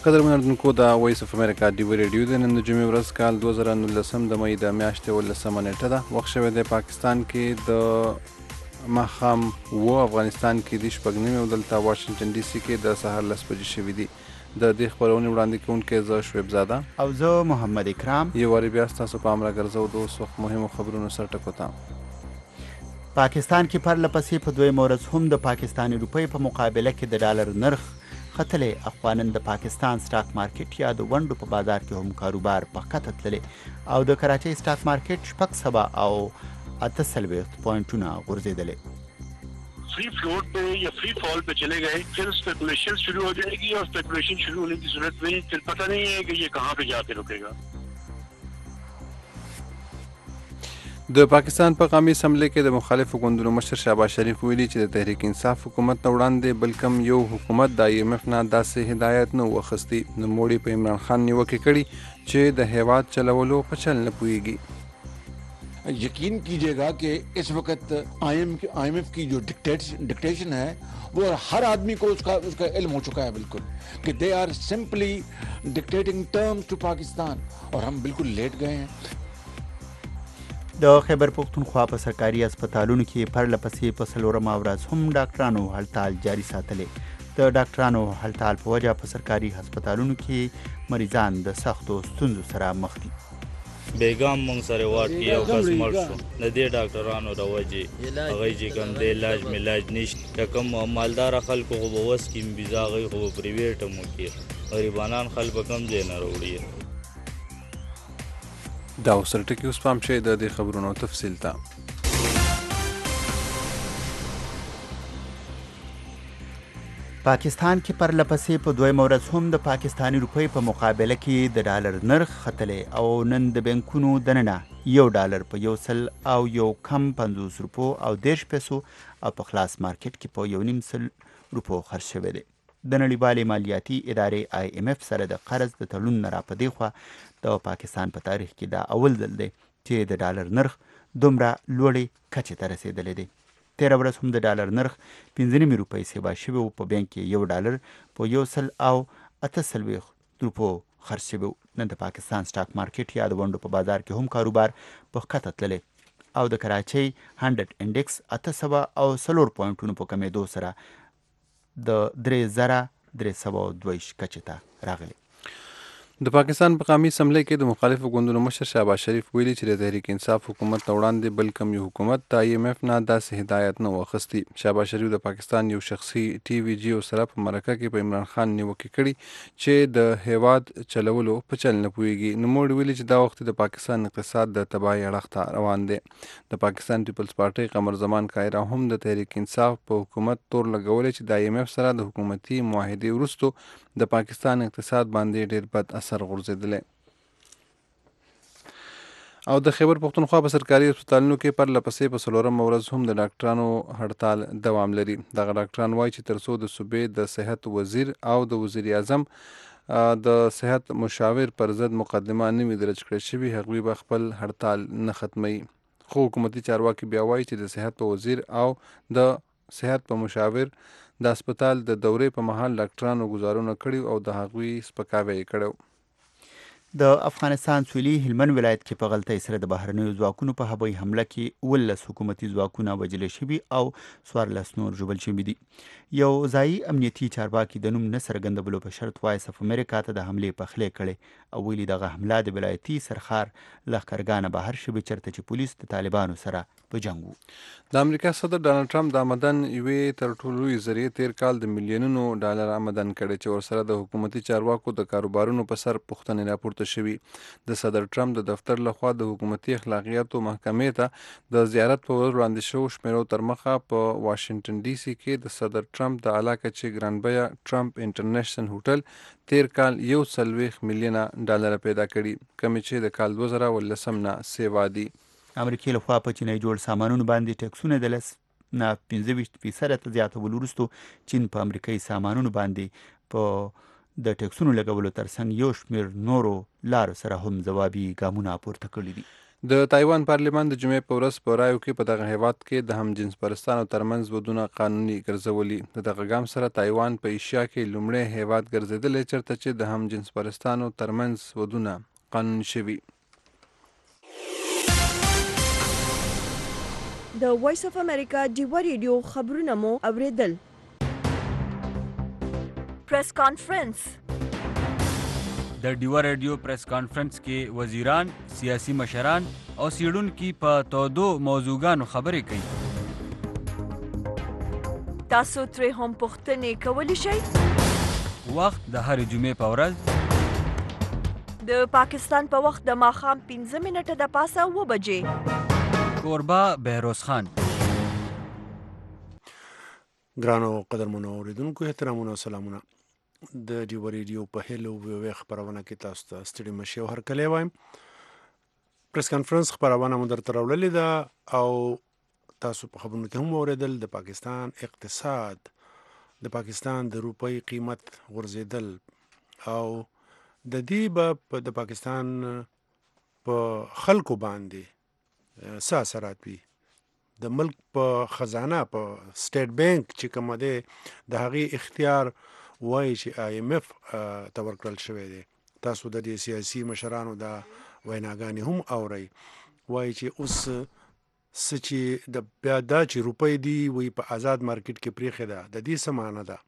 قدرمنو اردوونکو د وایس اف امریکا ډیوی ریډیو د نن د جمعې ورځ کال 2019 د مې د میاشتې 18 نیټه ده. وخت شوی د پاکستان کې د ماښام افغانستان کې د شپږ نیمې او دلته واشنگټن ډي سي کې د سهار 10 بجې شوي دي. د دې خپرونې وړاندې کوونکی زه شعیب زاده او زه محمد اکرام. یو وارې بیا ستاسو پام راګرځو د اوس وخت مهمو خبرونو سر ټکو ته. پاکستان کې پرله پسې په دویمه ورځ هم د پاکستاني روپۍ په مقابله کې د ډالر نرخ ختلی. اخوانن د پاکستان سټاک مارکیټ یا د ونډو په بازار کې هم کاروبار په ښکته تللی او د کراچۍ سټاک مارکیټ 7 او 48 پوینټونه غورځېدلی. Free float पे या free fall पे चले गए, फिर स्पेकुलेशन शुरू हो जाएगी और स्पेकुलेशन शुरू होने की सूरत में फिर पता नहीं है कि ये कहाँ पे जाके रुकेगा. د پاکستان په قومي اسمبلی کې د مخالفو ګوندونو مشر شهباز شریف ویلي چې د تحریک انصاف حکومت نه وړاندې بل کوم یو حکومت د IMF نه داسې هدایت نه و اخیستی. نوموړي په عمران خان نیوکې کړي چې د هیواد چلولو په چل نه پوهیږي. यकीन कीजिएगा कि इस वक्त IMF की जो डिक्टेशन है वो हर आदमी को उसका इल्म हो चुका है बिल्कुल कि they are simply dictating terms to Pakistan और हम बिल्कुल लेट गए हैं. د خیبر پختونخوا په سرکاري هسپتالونو کې پرله پسې په څلورمه ورځ هم ډاکټرانو هړتال جاري ساتلی. د ډاکټرانو هړتال په وجه په سرکاري هسپتالونو کې مریضان د سختو ستونزو سره مخ دي. بیګام مونږ سره واټ کې یو کس مړ شو د دې ډاکټرانو د وجې هغه چې کوم د علاج ملاج نشته. کوم مالدار خلکو خو به وس کې ویزا غي خو پریویټ مو کې غریبانان خلک کم ځای نه وروړي. دا اوس ټکی اوس پام شي د دې خبرونو تفصیل ته. پاکستان کې پرله پسې په دویمه ورځ هم د پاکستاني روپۍ په مقابله کې د ډالر نرخ ختلی او نن د بانکونو دننه یو ډالر په 150 روپو او 10 پیسو او په خلاص مارکیټ کې په 1.5 روپو خرڅ شوی دی. د نړیوالې مالیاتي ادارې IMF سره د قرض د تړون نه راپدې خوا د پاکستان په تاریخ کې دا اول ځل دی چې د ډالر نرخ دومره لوړې کچې ته رسېدلی دی. تیره ورځ هم د ډالر نرخ 15 روپۍ سیوا شوی و. په بانک کې یو ډالر په 148 روپو خرڅ شوی و. نن د پاکستان سټاک مارکیټ یا د ونډو په بازار کې هم کاروبار په ښکته تللی او د کراچۍ 100 انډیکس 804 پوینټونو په کمېدو سره د 3322 کچې ته راغلی. د پاکستان په قومي اسمبلی کې د مخالفو ګوندونو مشر شهباز شریف ویلي چې د تحریک انصاف حکومت نه وړاندې بل کوم یو حکومت د IMF نه داسې هدایت نه و اخیستی. شهباز شریف د پاکستان یو شخصي TVG سره په مرکه کې په عمران خان نیوکې کړي چې د هیواد چلولو په چل نه پوهیږي. نوموړي ویلي چې دا وخت د پاکستان اقتصاد د تباهۍ اړخ ته روان دی. د پاکستان پیپلز پارټۍ قمر زمان کایرا هم د تحریک انصاف په حکومت تور لګولی چې د IMF سره د حکومتي معاهدې وروسته د پاکستان اقتصاد باندې ډیر بد اثر غورځېدلی. او د خیبر پختونخوا په سرکاري هسپتالونو کې پرله پسې په څلورمه ورځ هم د ډاکټرانو هړتال دوام لري. دغه ډاکټران وایي چې ترڅو د صوبې د صحت وزیر او د وزیر اعظم د صحت مشاور پر ضد مقدمه نه وي درج کړې شوې هغوی به خپل هړتال نه ختموي. خو حکومتي چارواکي بیا وایي چې د صحت په وزیر او د صحت په مشاور د هسپتال د دورې په مهال ډاکټرانو ګزارونه کړي او د هغوی سپکاوی یې کړی. د افغانستان سویلي هلمند ولایت کې په غلطۍ سره د بهرنیو ځواکونو په هوایي حمله کې 19 حکومتي ځواکونه وژل شوي او 14 نور ژوبل شوي دي. یو ځایي امنیتي چارواکي د نوم نه څرګندولو په شرط وایس اف امریکا ته د حملې پخلی کړی او ویلي دغه حمله د ولایتي سرخار لښکرګاه نه بهر شوې چېرته چې پولیس د طالبانو سره په جنګ وو. د امریکا صدر ډانلډ ټرمپ د آمدن یوې تر ټولو لویې ذریعې تیر کال د میلیونونو ډالر آمدن کړی چې ورسره د حکومتي چارواکو د کاروبارونو په سر پوښتنې راپورته شوي. د صدر ټرمپ د دفتر لخوا د حکومتي اخلاقیاتو محکمې ته د زیارت په ورځ وړاندې شوو شمیرو تر مخه په واشنگټن ډي سي کې د صدر ټرمپ د اعلی کچې ګران بیه ټرمپ انټرنیشنل هوټل تیر کال 140 میلیونه ډالر پیدا کړي کومې چې د کال 2019 نه سیوا دي. امریکې لخوا په چینی جوړ سامانونو باندې ټکسونه د 15% ته زیاتولو وروسته چین په امریکایي سامانونو باندې په د ټکسونو لګولو ترڅنګ یو شمېر نورو لارو سره هم ځوابي ګامونه پورته کړي دي. د تایوان پارلمان د جمعې په ورځ په رایو کې په دغه هیواد کې د هم جنس پرستانو ترمنځ ودونه قانوني ګرځولي. د دغه ګام سره تایوان په ایشیا کې لومړی هیواد ګرځېدلی چېرته چې د هم جنس پرستانو ترمنځ ودونه قانوني شوي. د وایس اف امریکا ډیوا ریډیو خبرونه مو اوریدل. پریس کانفرنس. د ډیوا ریډیو پریس کانفرنس کې وزیران، سیاسي مشران او څېړونکي په تودو موضوعګانو خبرې کوي. تاسو ترې هم پوښتنې کولی شئ. وخت د هرې جمعې په ورځ د پاکستان په وخت د ماښام 15 منټه د پاسه 7 بجې. کوربه بهروز خان. ګرانو قدرمنو اوریدونکو احترامونه او سلامونه. د ډیوا ریډیو په هیلو ویو خبرونه کې تاسو ته ستړي مشي او هرکلی وایم. پریس کانفرنس خبرونه مو درته راوړلې ده او تاسو په خبرونو کې هم اوریدل د پاکستان اقتصاد، د پاکستان د روپۍ قیمت غورځېدل او د دې به د پاکستان په خلکو باندې څه اثرات وي. د ملک په خزانه په سټیټ بانک چې کوم دی د هغې اختیار وایي چې IMF ته ورکړل شوی دی. تاسو د دې سیاسي مشرانو د ویناګانې هم اورئ. وایي چې اوس څه چې د بیا دا چې روپۍ دي وایي په آزاد مارکیټ کې پرېښې ده. د دې څه معنی ده؟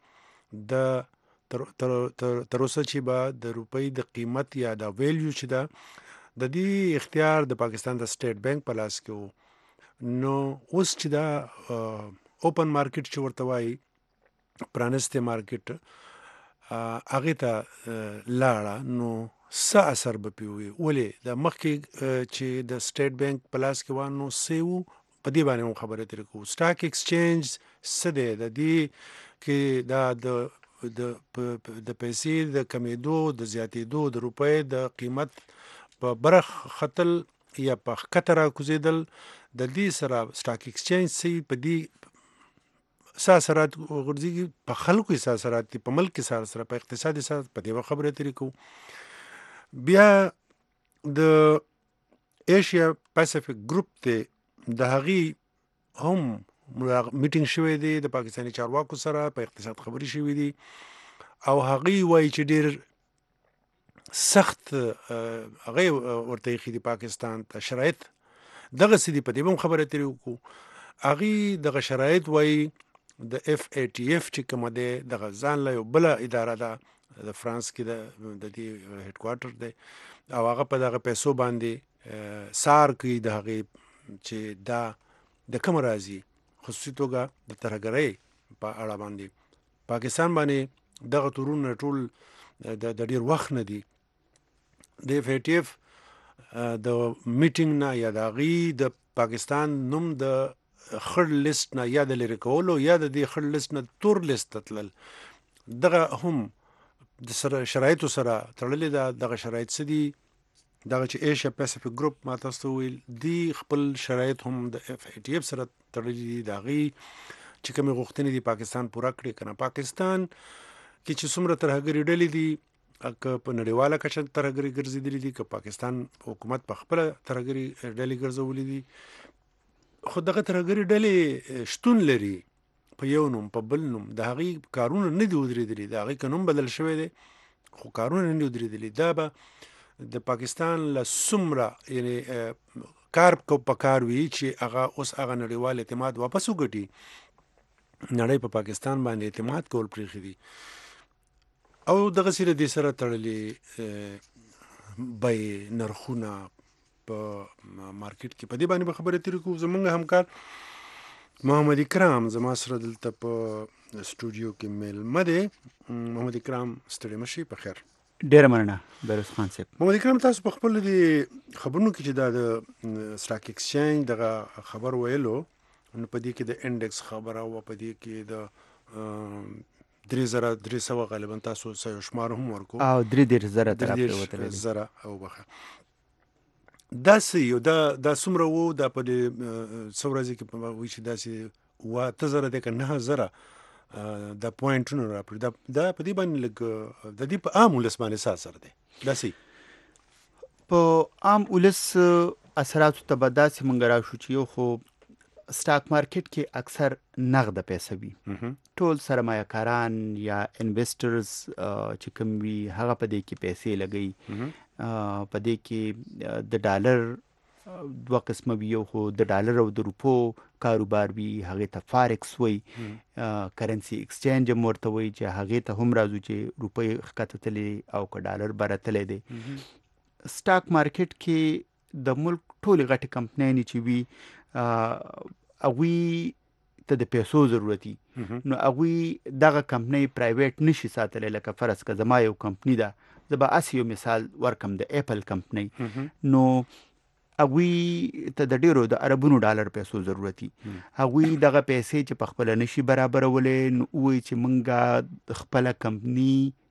د تر اوسه چې به د روپۍ د قیمت یا د ویلیو چې ده د دې اختیار د پاکستان د سټیټ بانک په لاس کې و. نو اوس چې دا اوپن مارکیټ چې ورته وایي پرانستې مارکیټ هغې ته لاړه نو څه اثر به پرې وي؟ ولې د مخکې چې د سټیټ بانک په لاس کې وه نو څه وو؟ په دې باندې هم خبرې ترې کوو. سټاک ایکسچینج څه دی؟ د دې کې دا د پیسې د کمیدو د زیاتېدو د روپۍ د قیمت په برخ ختل یا په ښکته راکوزېدل د دې سره سټاک ایکسچینج څه په دې څه اثرات غورځېږي؟ په خلکو یې څه اثرات دي؟ په ملک کې څه اثرات؟ په اقتصادي اثرات؟ په دې به خبرې ترې کوو. بیا د ایشیا پیسفیک ګروپ دی د هغې هم میټینګ شوی دی د پاکستاني چارواکو سره په اقتصاد خبرې شوي دي او هغې وایي چې ډېر سخت هغې ورته ایښي دي پاکستان ته شرایط دغسې دي. په دې به هم خبرې ترې وکړو. هغې دغه شرایط وایي د FATF چې کومه دی دغه ځان له یو بله اداره ده د فرانس کې د دې هیډ کوارټر دی او هغه په دغه پیسو باندې سار کوي د هغې چې دا د کومه راځي خصوصي توګه د ترهګرۍ په اړه باندې پاکستان باندې دغه تورونه ټول د ډېر وخت نه دي. د FATF د میټینګ نه یا د هغې د پاکستان نوم د خړ لیست نه یا د لرې کولو یا د دې خړ لیست نه تور لیست ته تلل دغه هم د سره شرایطو سره تړلې ده. دغه شرایط څه دي؟ دغه چې ایشیا پیسفیک ګروپ ما تاسو ته وویل دی خپل شرایط هم د FATF سره تړلي دي. د هغې چې کومې غوښتنې دي پاکستان پوره کړي که نه. پاکستان کې چې څومره ترهګرې ډلې دي که په نړیواله کچه ترهګرې ګرځېدلي دي که پاکستان حکومت په خپله ترهګرې ډلې ګرځولي دي خو دغه ترهګرې ډلې شتون لري په یو نوم په بل نوم. د هغې کارونه نه دي ودرېدلي. د هغې که نوم بدل شوی دی خو کارونه نه دي ودرېدلي. دا به د پاکستان له څومره یعنې کار په کار وي چې هغه اوس هغه نړیوال اعتماد واپس وګټي. نړۍ په پاکستان باندې اعتماد کول پرېښي دي او دغسې له دې سره تړلې بیې نرخونه په مارکیټ کې په دې باندې به خبرې ترې کوو. زموږ همکار محمد اکرام زما سره دلته په سټوډیو کې میلمه دی. محمد اکرام ستړي مشي په خیر. ډېره مننه بهروز خان صاحب. محمد اکرام تاسو په خپل دې خبرونو کې چې دا د سټاک ایکسچینج دغه خبر ویلو نو په دې کې د انډکس خبره وه په دې کې د 3300 غالبا تاسو څه شمار هم ورکو او 33,000 طرف ته وتللی 33,000 او بخه دا څه یو دا څومره وو دا په څو ورځې کې وایي چې داسې 8,000 دی که 9,000 دا پوینټونه راپرې دا په دې باندې لږ د دې په عام ولس باندې څه اثر دی؟ داسې په عام ولس اثراتو ته به داسې مونږ راشو چې یو خو سټاک مارکیټ کې اکثر نغده پیسه وي. ټول سرمایه کاران یا انویسټرز چې کوم وي هغه په دې کې پیسې لګوي. په دې کې د ډالر دوه قسمه وي، یو خو د ډالر او د روپو کاروبار وي، هغې ته فارکس وایي، کرنسي ایکسچینج هم ورته وایي، چې هغې ته هم راځو چې روپۍ ښکته تللی او که ډالر بره تللی دی. سټاک مارکیټ کې د ملک ټولې غټې کمپنیانې چې وي هغوی ته د پیسو ضرورت وي، نو هغوی دغه کمپنۍ پرایویټ نشي ساتلی. لکه فرض که زما یو کمپني ده، زه به هسې یو مثال ورکم د اپل کمپنۍ، نو هغوی ته د ډیرو د اربونو ډالر پیسو ضرورت وي. هغوی دغه پیسې چې په خپله نشي برابرولی، نو ووایي چې موږ خپله کمپني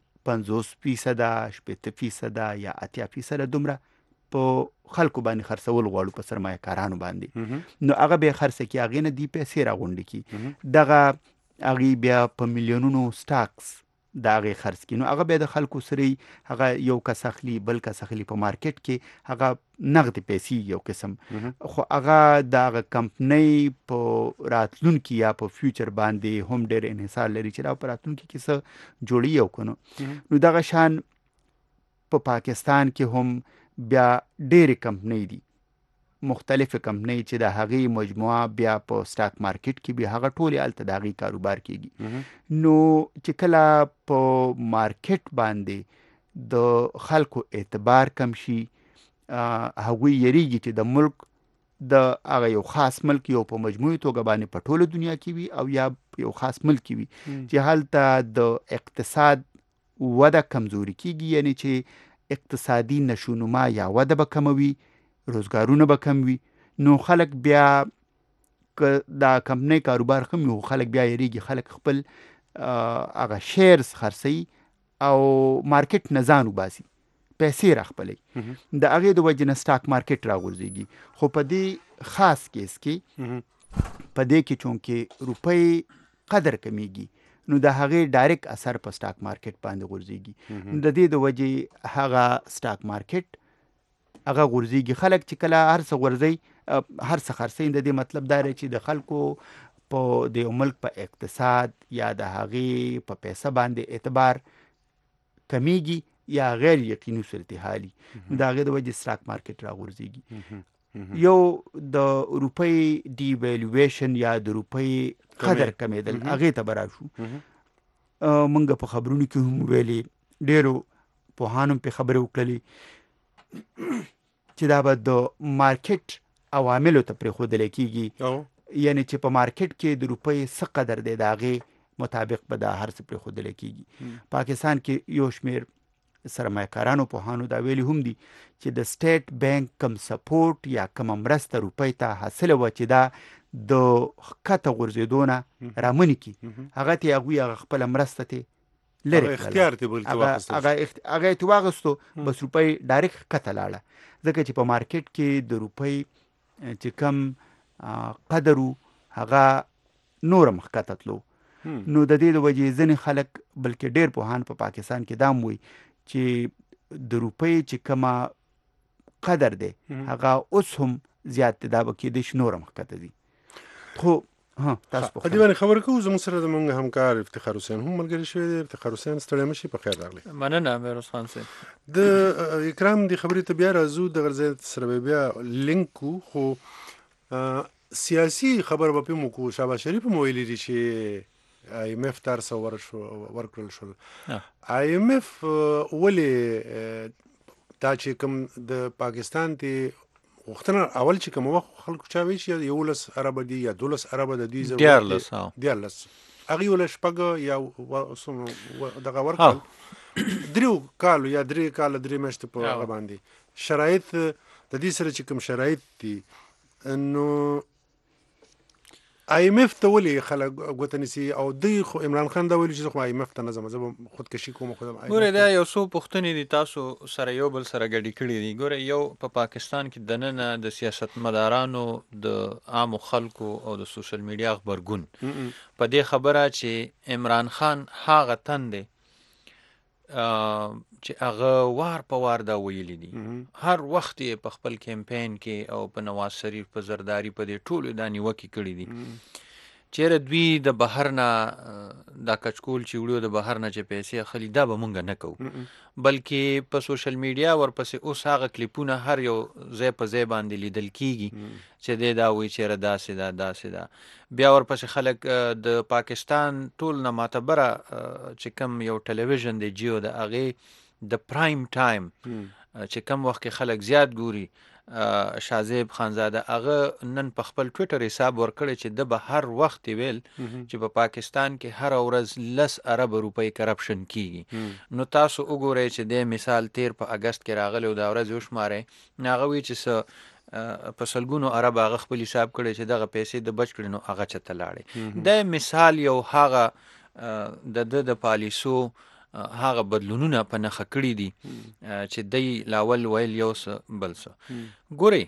50%، 60% یا 80% دومره په خلکو باندې خرڅول غواړو، په سرمایه کارانو باندې. نو هغه به خرڅه کړي، هغې نه دې پیسې راغونډې کړي، دغه هغې بیا په میلیونونو سټاکس د هغې خرڅ کړي. نو هغه بیا د خلکو سره هغه یو کس اخلي، بل کس اخلي. په مارکیټ کې هغه نغدې پیسې یو قسم، خو هغه د هغه کمپنۍ په راتلونکي یا په فیوچر باندې هم ډېر انحصار لري چې دا په راتلونکي کې څه جوړوي او که نه. نو دغه شان په پاکستان کې هم بیا ډېرې کمپنۍ دي، مختلفې کمپنۍ چې د هغې مجموعه بیا په سټاک مارکیټ کې بیا هغه ټولې هلته د هغې کاروبار کېږي. نو چې کله په مارکیټ باندې د خلکو اعتبار کم شي، هغوی یریږي چې د ملک د هغه یو خاص ملک یو په مجموعي توګه باندې په ټوله دنیا کې وي او یا یو خاص ملک کې وي چې هلته د اقتصاد وده کمزوري کېږي، یعنی چې اقتصادي نشونما یا وده به کموي، روزګارونه به کم وي. نو خلک بیا که دا کمپنۍ کاروبار ښه وي، خلک بیا یریږي، خلک خپل هغه شیرز خرڅوي او مارکیټ نه ځان وباسي، پیسې راخپلوي. د هغې د وجې نه سټاک مارکیټ راغورځېږي. خو په دې خاص کیس کې په دې کې چونکې روپۍ قدر کمیږي، نو د هغې ډایرکټ اثر په سټاک مارکیټ باندې غورځېږي. د دې د وجې هغه سټاک مارکیټ هغه غورځېږي. خلک چې کله هر څه غورځوي، هر څه خرڅوي، د دې مطلب دا دی چې د خلکو په د یو ملک په اقتصاد یا د هغې په پیسه باندې اعتبار کمیږي یا غیر یقیني صورتحالي. نو د هغې د وجې سټاک مارکیټ راغورځېږي. یو د روپۍ ډیویلویشن یا د روپۍ قدر کمیدل، هغې ته به راشو. موږ په خبرونو کې هم ویلې، ډېرو پوهانو پې خبرې وکړلې چې دا به د مارکیټ عواملو ته پرېښودلی کېږي، یعنی چې په مارکیټ کې د روپۍ څه قدر دی د هغې مطابق به دا هر څه پرېښودلی کېږي. پاکستان کې یو شمېر سرمایه کارانو پوهانو دا ویلي هم دي چې د سټیټ بینک کم سپورټ یا کومه مرسته روپۍ ته حاصله وه چې دا د ښکته غورځېدو نه رامنې کړي، هغه ته هغوی هغه خپله مرسته ته لرې اختیار ته هغه یې واغستو، بس روپۍ ډایرکټ ښکته لاړه. ځکه چې په مارکیټ کې د روپۍ چې کم قدر و هغه نور هم ښکته تلو. نو د دې د وجې ځینې خلک، بلکې ډېر پوهان په پاکستان کې دا هم وایي چې د روپۍ چې کومه قدر دی هغه اوس هم زیات دی، دا به کېدای شي نور هم ښکته ځي. خو تاسو په دې باندې خبره کوو. زموږ سره زموږ همکار افتخار حسین هم ملګری شوی دی. افتخار حسین ستړی مه شي، په خیر راغلی. مننه میروز خان صاحب. د اکرام دې خبرې ته بیا راځو، دغه ځای سره بیا لینک کو. خو سیاسي خبر به پې مو کوو. شهباز شریف هم ویلي دي چې IMF ته هر څه ورکړل شول. IMF ولې دا چې کوم د پاکستان ته غوښتنه اول چې کوم وخت خلکو چا وایي چې 11 اربه دي یا 12 اربه د دوی ضرورت 14 هغې ول شپږ یا دغه ورکړل 3 کالو یا 3 کاله 3 میاشتې په هغه باندې شرایط د دې سره چې کوم شرایط دي. نو IMF ته ولې خلک ګوته نیسي؟ او دوی خو عمران خان دا ویلي چې خو IMF ته نه ځم، زه به خودکشي کوم. ګوره دا یو څو پوښتنې دي تاسو سره یو بل سره ګډې کړي دي. ګوره یو په پاکستان کې دننه د سیاستمدارانو، د عامو خلکو او د سوشل میډیا غبرګون په دې خبره چې عمران خان هغه تن دی چې هغه وار په وار دا ویلي دي، هر وخت یې په خپل کمپین کې او په نواز شریف په زرداری په دې ټولو دا نیوکې کړي دي چیرې دوی د بهر نه دا کچکول چې وړو د بهر نه چې پیسې اخلي دا به مونږ نه کوو، بلکې په سوشل میډیا ورپسې اوس هغه کلیپونه هر یو ځای په ځای باندې لیدل کیږي چې دی دا وایي چیرې داسې ده داسې ده، بیا ورپسې خلک د پاکستان ټول نه معتبره چې کوم یو ټلویزیون دی جیو د هغې د پرایم ټایم چې کوم وخت کې خلک زیات ګوري شازیب خانزاده هغه نن په خپل ټویټر حساب ورکړی چې د به هر وخت ویل چې په پاکستان کې هر ورځ 10 ارب روپۍ کرپشن کیږي. نو تاسو وګورئ چې د مثال 13 په اگست کې راغلی او دا ورځ وشمارئ، هغه وی چې په سلګونو عرب هغه خپل حساب کړی چې دغه پیسې د بچ کړي نو هغه چته لاړې. د مثال یو هغه د پالیسو هغه بدلونونه په نخښه کړي دي چې دی لاول ویل یو څه بل څه. ګورئ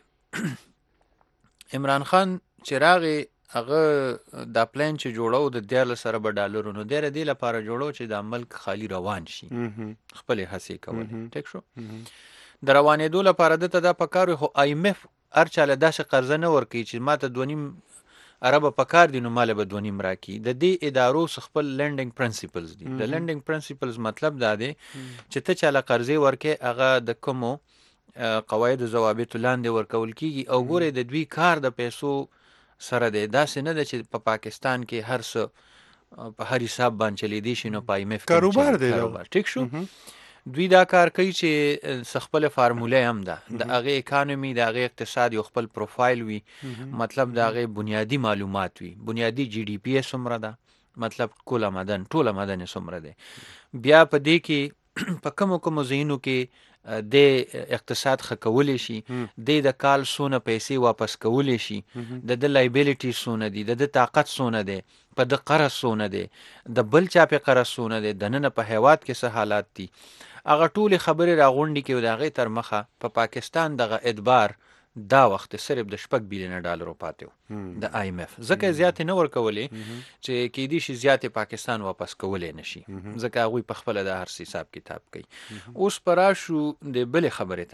عمران خان چې راغی هغه دا پلان چې جوړو د 14 ارب ډالرو نو د دې لپاره جوړو چې دا ملک خالی روان شي، خپل هڅې کول ټیک شو. د روانېدو لپاره دته دا پکارو خو IMF هر چاله داسې قرضه نه ورکوي چې ماته 2.5 عربه پکار دي نو مال به 2.5 راکي. د دې ادارو خپل لینډینګ پرنسپلز دي. د لینډینګ پرنسپلز مطلب دا دی چې ته چاله قرضې ورکې هغه د کومو قواعد او ضوابط لاندې ورکول کیږي او ګوره د دوی کار د پیسو سره دی، داسې نه ده چې په پاکستان کې هر څه په هر حساب باندې چلیدي شي نو په IMF کاروبار دی ټیک شو. دوی دا کار کوي چې خپل فارموله هم ده د هغه اکانومي د هغه اقتصاد یو خپل پروفایل وي، مطلب د هغه بنیادی معلومات وي، بنیادی GDP څومره ده، مطلب ټوله مدن څومره ده، بیا په دې کې په کوم ځایونو کې د اقتصاد خکولی شي، د کال سونه پیسې واپس کولی شي، د لایبیلیټي سونه دي، د طاقت سونه دي، په د قرض سونه دي، د بل چا په قرض سونه دي، د نن په هیواد کې څه حالات دي، هغه ټول خبرې راغونډي کې د هغه تر مخه په پاکستان دغه ادبار دا وخت صرف د 6 بلین ډالر پاتې د IMF ځکه زیات نه ورکولې چې کې دي شي زیات پاکستان واپس کولې نشي ځکه هغه په خپل د هر حساب کتاب کوي. اوس پراشو د بل خبره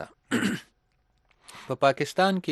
ته په پاکستان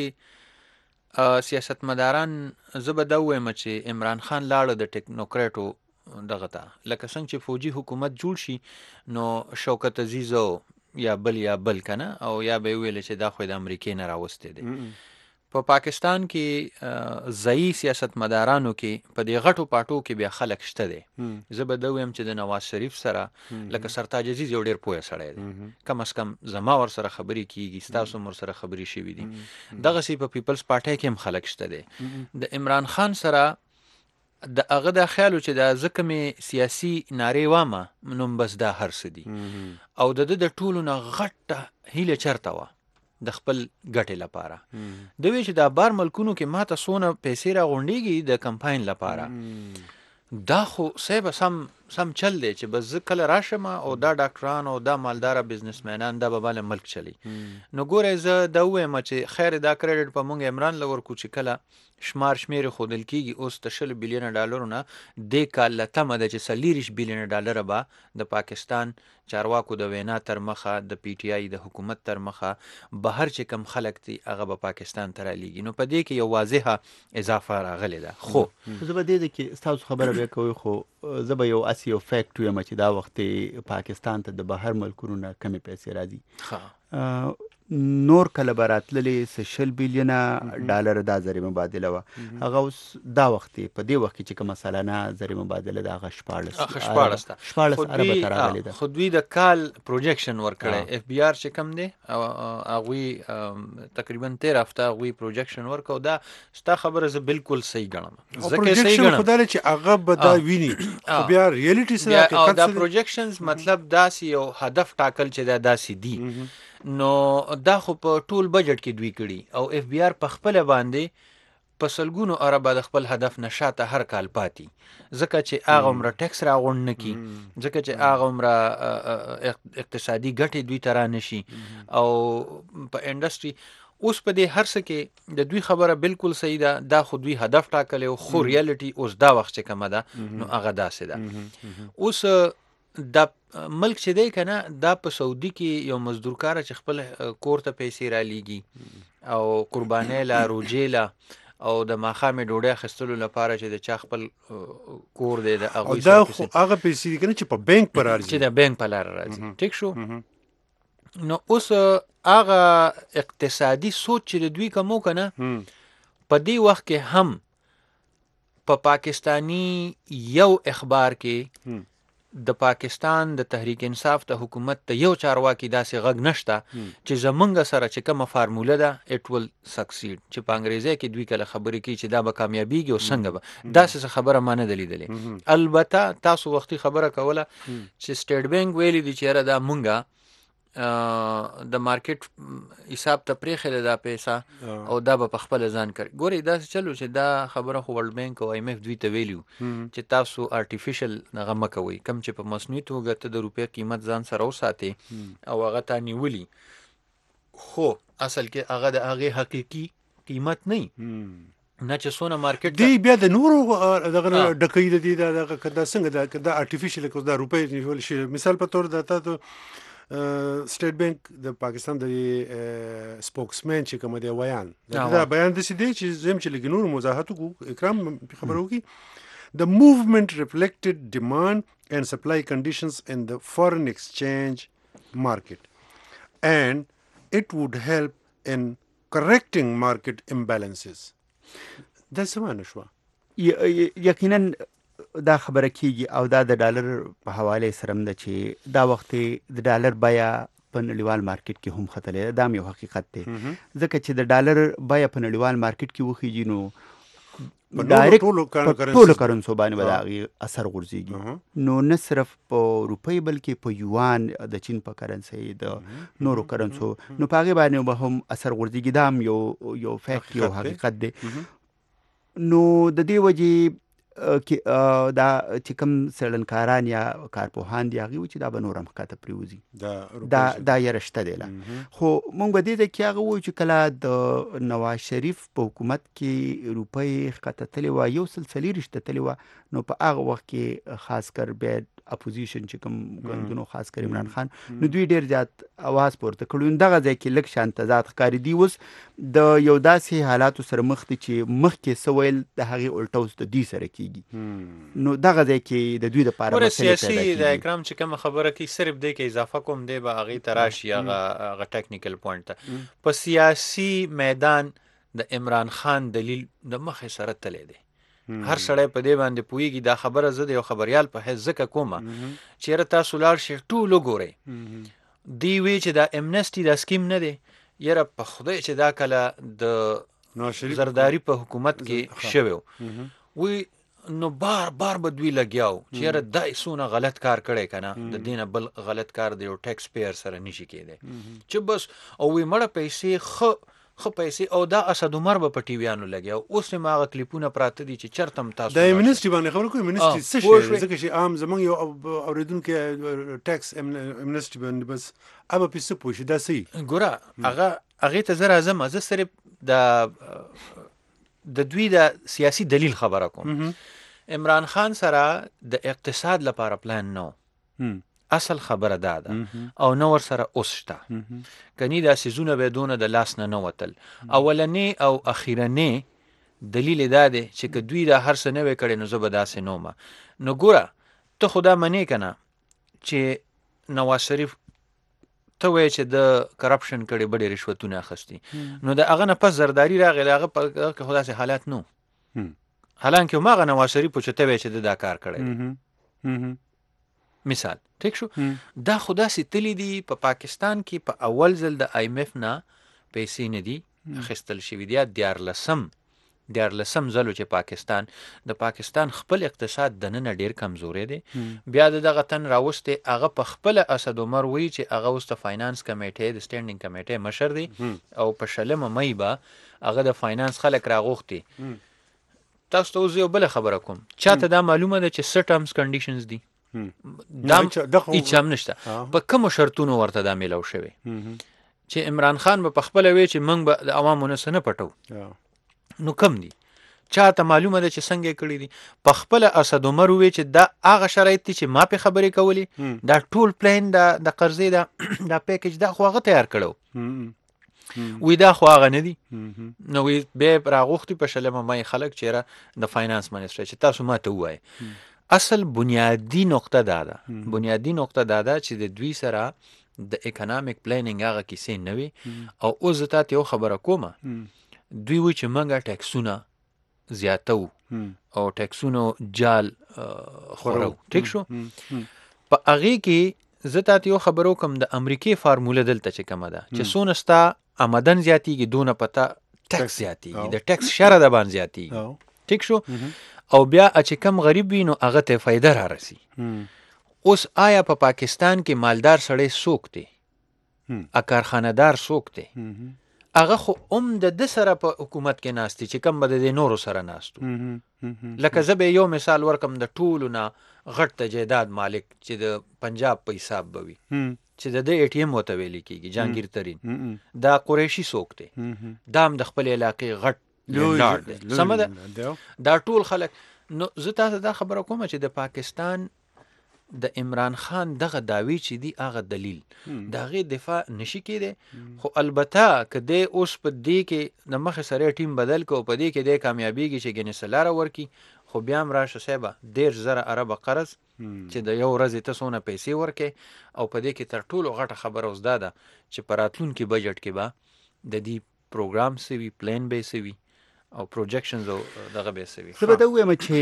کې سیاستمداران زبده وایم چې عمران خان لاړ د ټیکنوکراټو دغه ته لکه څنګه چې فوجي حکومت جوړ شي نو شوکت عزیزو یا بل کنه او یا به ویل چې دا خو د امریکای نه راوستي دي. په پاکستان کې ځای سیاستمدارانو کې په دې غټو پاټو کې بیا خلک شته دي. زه به دا وایم چې د نواز شریف سره لکه سرتاج عزیز یو ډیر پوهه سړی دی، کم از کم زما ور سره خبرې کیږي، ستاسو مر سره خبرې شوي دي، دغه سی په پیپلز پارټي کې هم خلک شته دي. د عمران خان سره د هغه د خیالو چې د ځکه سیاسي نارې وامه نوم بس دا هر څه دي او د ټولو نه غټه هیله چرته وه د خپل ګټې لپاره د وی چې د بار ملکونو کې ماته سونه پیسې راغونډيږي د کمپاین لپاره، دا خو سبا سم چل دی چې بس کله راشم او دا ډاکټران او دا مالدار بزنسمنان دا به بل ملک چلی. نو ګوره زه دا وایم چې خیر دا کریډټ په مونږ عمران لور کو چې کله شمیر خودل کیږي اوس د 10 بلین ډالرونه د کال لتمه د 40 بلین ډالر به د پاکستان چارواکو د وینا تر مخه د PTI د حکومت تر مخه بهر چې کم خلک دي هغه به پاکستان ته رالیږي. نو په دې کې یو واضحه اضافه راغلی ده. خو زه به دې کې تاسو خبره وکوي خو زه به یو یو فیکټ وایم چې دا وخت پاکستان ته د بهر ملکونو نه کمی پیسې راځي، نور کله براتللې 60 بلین ډالر دا زری مبادله و هغه اوس دا وخت په دې وخت کې کوم سالانه زری مبادله دا غ 14 ارب تر راغلی ده. خو دوی د کال پروجیکشن ورکړي FBR چې کم دی او هغه تقریبا 13 هفته هغه پروجیکشن ورکو. دا ستا خبره زه بالکل صحیح ګڼم، ځکه صحیح ګڼم خدای چې هغه به دا ویني خو بیا ریالټي سره دا پروجیکشنز مطلب داسې یو هدف ټاکل چې دا داسې دي نو دا خو په ټول بجټ کې دوی کړي او FBR په خپل باندې په سلګونو ارب د خپل هدف نشاته هر کال پاتې ځکه چې هغه عمره ټیکس راغونډ نه کی، ځکه چې هغه عمره اقتصادي ګټې دوی ترا نشي او په انډستری اوس په دې هر څه کې د دوی خبره بالکل صحیح ده. دا خو دوی هدف ټاکلی او خو ریالټي اوس دا وخت چې کومه ده نو هغه داسې ده. اوس د ملک چې دی که نه دا په سعودي کې یو مزدور کاره چې خپل کور ته پیسې رالیږي او قربانۍ له روجې له او د ماښامې ډوډۍ اخیستلو لپاره چې د چا خپل کور دی د او هغوی دا سره خو هغه پیسې دي که نه چې په بینک پر راځي چې د بینک په لاره راځي ټیک شو نو اوس هغه اقتصادي سوچ چې د دوی کمو که نه په دې وخت کې هم په پاکستانی یو اخبار کې د پاکستان د تحریک انصاف ته حکومت ته یو چارواکي داسې غږ نشته چې زمونږ سره چې کومه فارموله ده اټ ول سکسیډ چې په انګریزي کې دوی کله خبرې کوي چې دا به کامیابیږي او څنګه به داسې خبره ما نه ده لیدلې البته تاسو وختي خبره کوله چې سټیټ بینک ویلي دي چې یاره دا مونږه د مارکیټ حساب ته پرېښې دا پیسه او دا به په خپله ځان کوي ګورئ داسې چلو چې دا خبره خو ورلډ بینک او IMF دوی ته ویلي چې تاسو آرټیفیشل هغه مه کوئ کوم چې په مصنوعي توګه ته د روپۍ قیمت ځان سره وساتې او هغه تا نیولي خو اصل کې هغه د هغې حقیقي قیمت نه نه چې څونه مارکیټ دی بیا د نورو دغه ډکۍ د دې دغه که دا څنګه ده که دا آرټیفیشل که دا روپۍ نیول شي مثال په طور د تا سټیټ بینک د پاکستان د سپوکسمین چې کوم دی ویان دا بیان داسې دی چې زم چې لږ نور وضاحت وکړو اکرام خبرو وکړي the movement reflected demand and supply conditions in the foreign exchange market and it would help in correcting market imbalances دا سمانه شو یقینا دا خبره کیږي او دا د ډالر په حواله سره ده چې دا وخت د ډالر بیا په نړیوال مارکیټ کې هم خطلې دا یو حقیقت دی ځکه چې د ډالر بیا په نړیوال مارکیټ کې وخیږي نو ډایرکټ ټولو کرنسو باندې به د هغې اثر غورځېږي نو نه صرف په روپۍ بلکې په یوان د چین په کرنسۍ د نورو کرنسو نو په هغې باندې به هم اثر غورځېږي دا هم یو فیکټ یو حقیقت دی نو د دې وجې دا چې کوم څېړنکاران یا کارپوهان دي هغوی وایي چې دا به نور هم ښکته پرېوځي دا یره شته دی خو موږ به دې ځای کې هغه وایو چې کله د نواز شریف په حکومت کې روپۍ ښکته تلې وه 140 تلې وه نو په هغه وخت کې خاص کر بیا اپوزیشن چې کوم ګوندونو خاص کر عمران خان نو دوی ډېر زیات اواز پورته کړی دغه ځای کې لږ شان تضاد ښکاري دي اوس د یو داسې حالاتو سره مخ دي چې مخکې څه ویل د هغې الټه اوس د دوی سره کېږي نو دغه ځای کې د دوی دپاره سیاسي د اکرام چې کومه خبره کوي صرف دی کې اضافه کوم دی به هغې ته راشي هغه ټیکنیکل پوینټ ته په سیاسي میدان د عمران خان دلیل د مخې سره تلی دی هر سړی په دې باندې پوهېږي دا خبره زه د یو خبریال په حیث ځکه کومه چېرې تاسو لاړ شئ ټول وګورئ دوی وی چې دا امنسټي دا سکیم نه دی یاره په خدای چې دا کله د زرداري په حکومت کې شوی وی نو بار بار به دوی لګیاو چې یاره دا څونه غلط کار کړی که نه د دې نه بل غلط کار د یو ټیکس پییر سره نشي کېدی چې بس او وی مړه پیسې خو پیسې او دا اسد عمر به په ټیویانو لګیا اوس هم هغه کلیپونه پراته دي چې چرته هم تاسو د منسټري باندې خبرې کوئ منسټري څه شی ځکه چې عام زمونږ یو اوریدونکی ټیکس منسټري باندې بس هغه پیسې پوه شي دا صحیح ګوره هغې ته زه راځم زه صرف د دوی د سیاسي دلیل خبره کوم عمران خان سره د اقتصاد لپاره پلان نه اصل خبره دا ده او نه ور سره اوس شته کني دا سيزونه به دونه د لاس نه وتل اولنې او اخیرنې دلیل دا دی چې که دوی دا هر څه نه وی کړي نو زه به داسې نومه نو ګوره ته خدا منې کنه چې نواز شریف ته وایې چې د کرپشن کړي بډې رشوتونه اخیستي نو د هغه نه پس زرداري راغلی هغه په خو داسې حالات نو حالانکه هماغه نواز شریف چې ته وایې چې دا کار کړی مثال ټیک شو دا خو داسې تللی دي په پاکستان کې په اول ځل د IMF نه پیسې نه دي اخیستل شوي دي 14 ځلو چې د پاکستان خپل اقتصاد دننه ډیر کمزوری دی بیا دغه تن راوستی هغه په خپل اسد عمر وی چې هغه اوس د فاینانس کمیټې د سټینډینګ کمیټې مشر دی او په 20 مې به هغه د فاینانس خلک راغوښتي تاسو ته اوس یو بله خبره کوم چاته دا معلومه ده چې څه ټرمز کنډیشنز دي دا هیڅ هم نشته په کومو شرطونو ورته دا میلاو شوی چې عمران خان به په خپله وی چې موږ به د عوامو نه څه نه پټو نو کم دي چاته معلومه ده چې څنګه یې کړي دي. په خپله اسد عمر ووی چې دا هغه شرایط دي چې ما پې خبرې کولې، دا ټول پلان د قرضې دا پیکج دا خو هغه تیار کړی وی دا خو هغه نه دي. نو وی بیا راغوښتي په شلمه مای خلک چېره د فاینانس منسټر چې تاسو ما ته ووایئ. اصل بنیادی نقطه دا ده چې د دوی سره د اکانومیک پلانینګ هغه کیسې نه وي. او اوس زه تاته یو خبره کومه، دوی وایي چې موږ ټیکسونه زیاتو او ټیکسونو جال خورو. ټیک شو. په هغې کې زه تاته یو خبره وکړم، د امریکې فارموله دلته چې کومه ده چې څونه ستا آمدن زیاتېږي دونه پته ټیکس زیاتېږي، د ټیکس شره د باندې زیاتېږي. ټیک شو. او بیا چې کم غریب وي نو هغه ته فایده را رسي. اوس آیا په پاکستان کې مالدار سړی څوک دی؟ کارخانه‌دار څوک دی؟ هغه خو د ده سره په حکومت کې ناست دي چې کم به د نورو سره ناست وو. لکه زه به یو مثال ورکم، د ټولو نه غټ د جایداد مالک چې د پنجاب په حساب به وي چې د ده ATM ورته ویلې کېږي، جهانګیر ترین، دا قریشي څوک دی؟ دا هم د خپل علاقې غټ لارډ دی. سمه ده؟ دا ټول خلک. نو زه تاسو دا خبره کومه چې د پاکستان د عمران خان دغه دعوی چې دی هغه دلیل د هغې دفاع نشي کېدی. خو البته که دی اوس په دې کې د مخې سره ټیم بدل کړو، په دې کې دی کامیابیږي چې ګنې څه لاره ورکړي، خو بیا هم راشه صاحبه 13,000 اربه قرض چې د یو ورځې ته څونه پیسې ورکړې. او په دې کې تر ټولو غټه خبره اوس دا ده چې په راتلونکي بجټ کې به د دې پروګرام څه وي، پلان به یې څه وي او پروجیکشنز او دغه به څه وي. زه به دا ووایم چې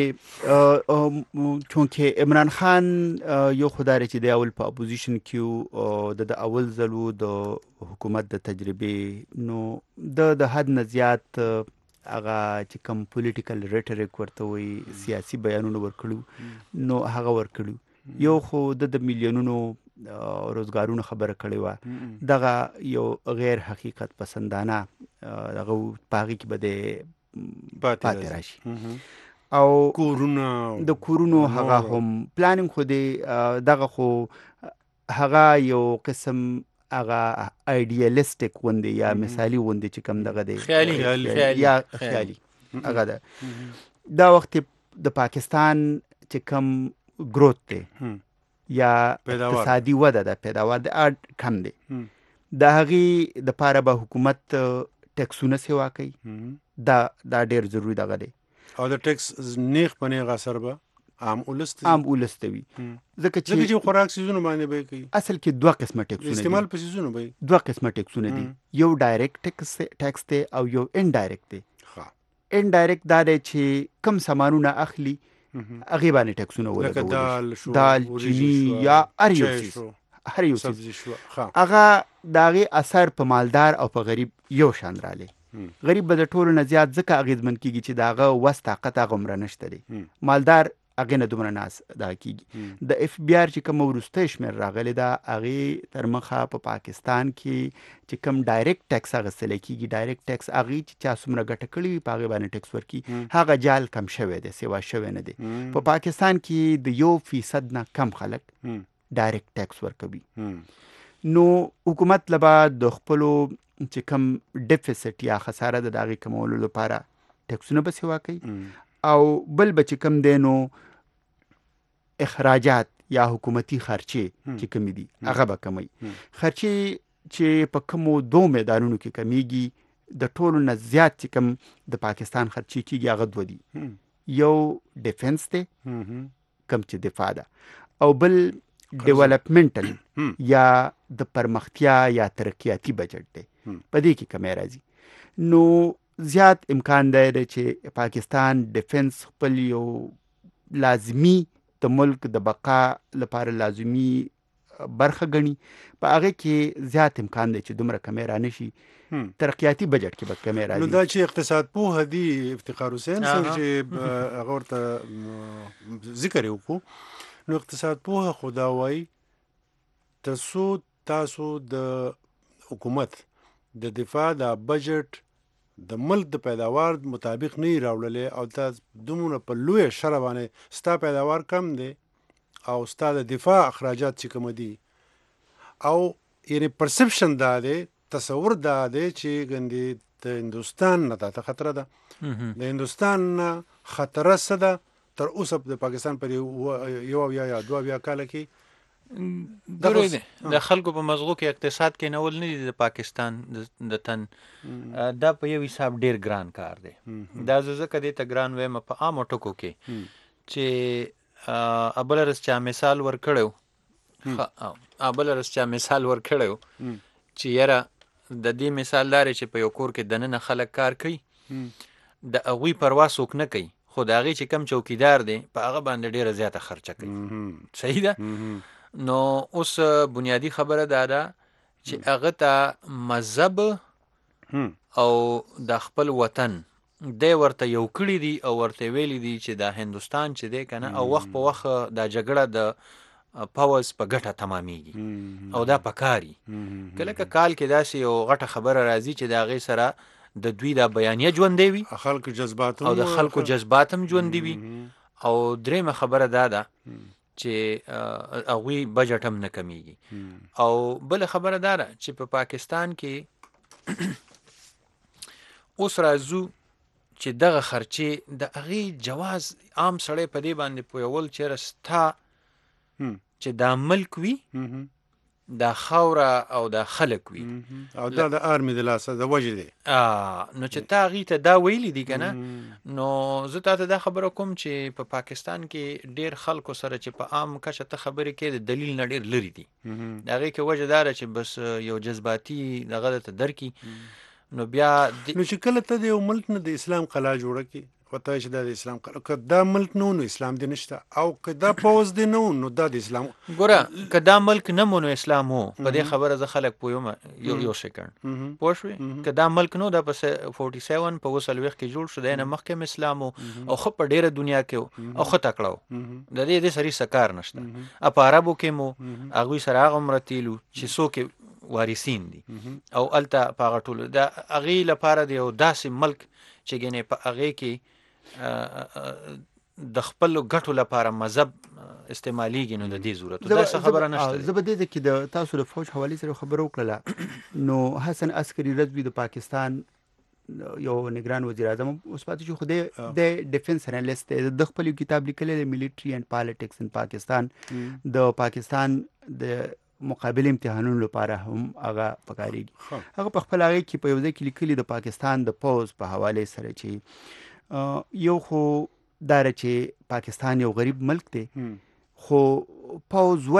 چونکې عمران خان یو خو دا دی چې د اول په اپوزیشن کې د اول ځل و د حکومت د تجربې، نو د حد نه زیات هغه چې کوم پولیټیکل ریټریک ورته وایي، سیاسي بیانونه ورکړو، نو هغه ورکړو. یو خو د میلیونونو روزګارونو خبره کړې وه، دغه یو غیر حقیقت پسندانه دغه په هغې کې به د پاتې راشي. او د کورونو هغه هم پلانینګ خو دی، دغه خو هغه یو قسم هغه ایډیالیسټک غوندې یا مثالي غوندې چې کوم دغه دی، خیالي هغه ده. دا وخت د پاکستان چې کوم گروت دی یا اقتصادي وده ده، پیداوار د کم دی، د هغې دپاره به حکومت ټیکسونه سیوا کوي. دا ډېر ضروري دغه دی. او د ټیکس نیغ په نیغ اثر به عام ولس ته وي، ځکه چې خوراک سیزونه باندې به کوي. اصل کې دوه قسمه ټیکسونه دي، استعمال په سیزونه به دوه قسمه ټیکسونه دي، یو ډایرکټ ټیکس دی او یو انډایرکټ دی. انډایرکټ دا دی چې کم سامانونه اخلي هغې باندې ټیکسونه ولګول، دال، چینی یا هر یو څیز هغه د هغې اثر په مالدار او په غریب یو شان رالی. غریب به د ټولو نه زیات ځکه اغېزمن کېږي چې د هغه وس طاقت هغه عمره نشته دی، مالدار هغې نه دومره ناس دغه کېږي. د FBR چې کوم وروستی شمېر راغلی ده، هغې تر مخه په پاکستان کې چې کوم ډایرکټ ټیکس اخیستلی کېږي، ډایرکټ ټیکس هغې چې چا څومره ګټه کړې وي په هغې باندې ټیکس ورکړي، هغه جال کم شوی دی، سیوا شوی نه دی. په پاکستان کې د 1% نه کم خلک ډایرکټ ټیکس ورکوي. نو حکومت له به د خپلو چې کوم ډیفیسټ یا خساره ده د هغې کمولو لپاره ټیکسونه به سیوا کوي، او بل به چې کوم دی نو اخراجات یا حکومتي خرچې چې کمی دي هغه به کمی. خرچې چې په کومو دو میدانونو کې کمیږي، د ټولو نه زیات چې کوم د پاکستان خرچې کېږي هغه دوه دي، یو ډیفنس دی کوم چې دفاع ده، او بل ډیولپمنټل یا د پرمختیا یا ترقیاتي بجټ دی، په دې کې کمی راځي. نو زیات امکان دی چې پاکستان ډیفنس خپل یو لازمی د ملک د بقا لپاره لازمی برخه ګڼي، په هغې کې زیات امکان دی چې دومره کمی رانشي. ترقیاتي بجټ کې به کمی راځي. نو دا چې اقتصاد پوه دی افتخار حسین صاحب چې هغه ورته ذکر یې وکړو، نو اقتصاد پوه خو دا وایي تر څو تاسو د حکومت د دفاع د بجټ د ملک د پیداوار مطابق نه راوړلې او تاسو دومره په لویه شره باندې ستا پیداوار کم دی او ستا د دفاع اخراجات چې کوم دي، او یعنی پرسپشن دا دی، تصور دا دی چې ګندې د هندوستان نه دا خطر ده د هندوستان نه خطر څه ده تر اوسه د پاکستان په یو یا 2 کال کې د خلکو په مزغو کې اقتصاد کې نول نه دي د پاکستان د تن دا په یو حساب ډیر ګران کار دی دا ځکه دې ته ګران وایم په عام ټکو کې چې ابلرس چا مثال ورکړو چې یاره د دې مثال لري چې په یو کور کې دننه خلک کار کوي د هغوی پروا څوک نه کوي خو د هغې چې کم چوکیدار دی په هغه باندې ډېره زیاته خرچه کوي صحیح ده نو اوس بنیادی خبره دا ده چې هغه ته مذهب او د خپل وطن دی ورته یو کړي دي او ورته ویلي دي چې دا هندوستان چې دی که نه او وخت په وخت دا جګړه د پاوز په ګټه تمامیږي او دا پکاري کله که کال کې داسې یو غټه خبره راځي چې د هغې سره د دوی دا بیانیه ژوندی وي او د خلکو جذبات هم ژوندي وي او درېیمه خبره دا ده چې هغوی بجټ هم نه کمیږي او بله خبره دا ده چې په پاکستان کې اوس راځو چې دغه خرچې د هغې جواز عام سړی په دې باندې پوهول چېرې ستا چې دا ملک وي دا خاوره او دا خلک وي او دا د آرمي د لاسه د وجې دی نو چې تا هغې ته دا ویلي دي که نه نو زه تا ته دا خبره کوم چې په پاکستان کې ډېر خلکو سره چې په عام کچه ته خبرې کوې د دلیل نه ډېر لرې دي د هغې کې وجه دا ده چې بس یو جذباتي دغه درته درکړي نو بیا نو چې کله ته د یو ملک نه د اسلام قلعه جوړه کړي وته چې دا د اسلام که دا ملک نه نو اسلام دی نشته او که دا پوز دی نه نو دا د اسلام ګوره که دا ملک نه مو نو اسلام و په دې خبره زه خلک پویم یو سیکنډ پوه شوې که دا ملک نو دا په 47 په 40 کې جوړ شو دی نه مخکې هم اسلام و او ښه په ډېره دنیا کې و او ښه تکړه و د دې سري څه کار نشته په عربو کې مو هغوی سره هغه عمره تیلو چې څوک وارثین دي او هلته په هغه ټولو د هغې لپاره د یو داسې ملک چې ګنې په هغې کې د خپل ګټو لپاره مذهب استعمالیږي نو د دې ضرورت دا څه خبره نشته زه به دې کې د تاسو د فوج حوالې سره خبره وکړله نو حسن عسکري رضوي د پاکستان یو نگران وزیر اعظم اوس پاتې شو خو د ډیفنس انالیست د خپل کتاب لیکلی د ملټري اینڈ پالیټکس ان پاکستان د پاکستان د مقابل امتحانونو لپاره هم هغه پکارېږي هغه په خپل هغې کې په یو ځای کې لیکلي د پاکستان د پوز په حوالې سره چې یو خو دا چې پاکستان یو غریب ملک دی خو پوز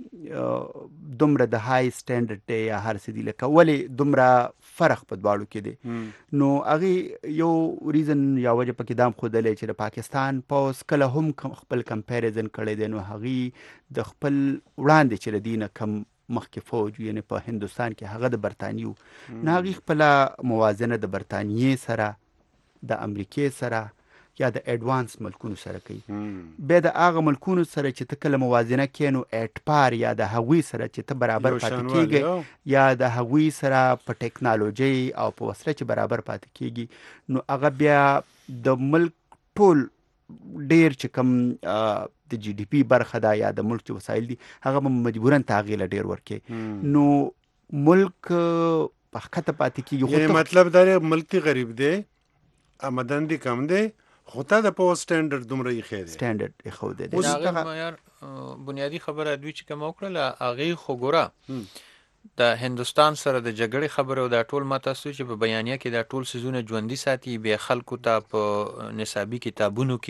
ولې دومره د های سټینډرډ دی یا هر څه دي لکه ولې دومره فرق په دواړو کې دی نو هغې یو ریزن یا وجه پکې دا هم ښودلی چې د پاکستان پوز کله هم خپل کمپیریزن کړی دی نو هغې د خپل وړاندې چې له دې نه کم مخکې فوج یعنی په هندوستان کې هغه د برطانیو نو هغې خپله موازنه د برطانیې سره د امریکې سره یا د ایډوانس ملکونو سره کوي بیا د هغه ملکونو سره چې ته کله موازنه کوې نو اعتبار یا د هغوی سره چې ته برابر پاتې کېږي یا د هغوی سره په ټیکنالوژي او په وسله چې برابر پاتې کېږي نو هغه بیا د ملک ټول ډیر چې کوم د جی ډي پی برخه ده یا د ملک چې وسایل دي هغه به مجبورا ته هغې له ډیر ورکې نو ملک په ښکته پاتې کېږي یعنې مطلب دا دی ملک غریب دی آمدن دی کم دی خو تا د پوز سټینډرډ دومره ایښی دی سټینډرډ ایښودی دی د هغې معیار بنیادي خبره دوی چې کومه وکړله هغې خو ګوره د هندوستان سره د جګړې خبره او دا ټول ما تاسو چې په بیانیه کې دا ټول څیزونه ژوندي ساتي بیا خلکو ته په نصابي کتابونو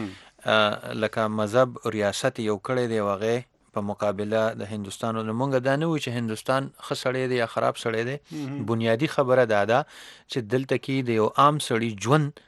کې لکه مذهب ریاست یو کړی دی او هغې په مقابله د هندوستان نو مونږ دا نه وایو چې هندوستان ښه سړی دی یا خراب سړی دی بنیادي خبره دا ده چې دلته کې د یو عام سړي ژوند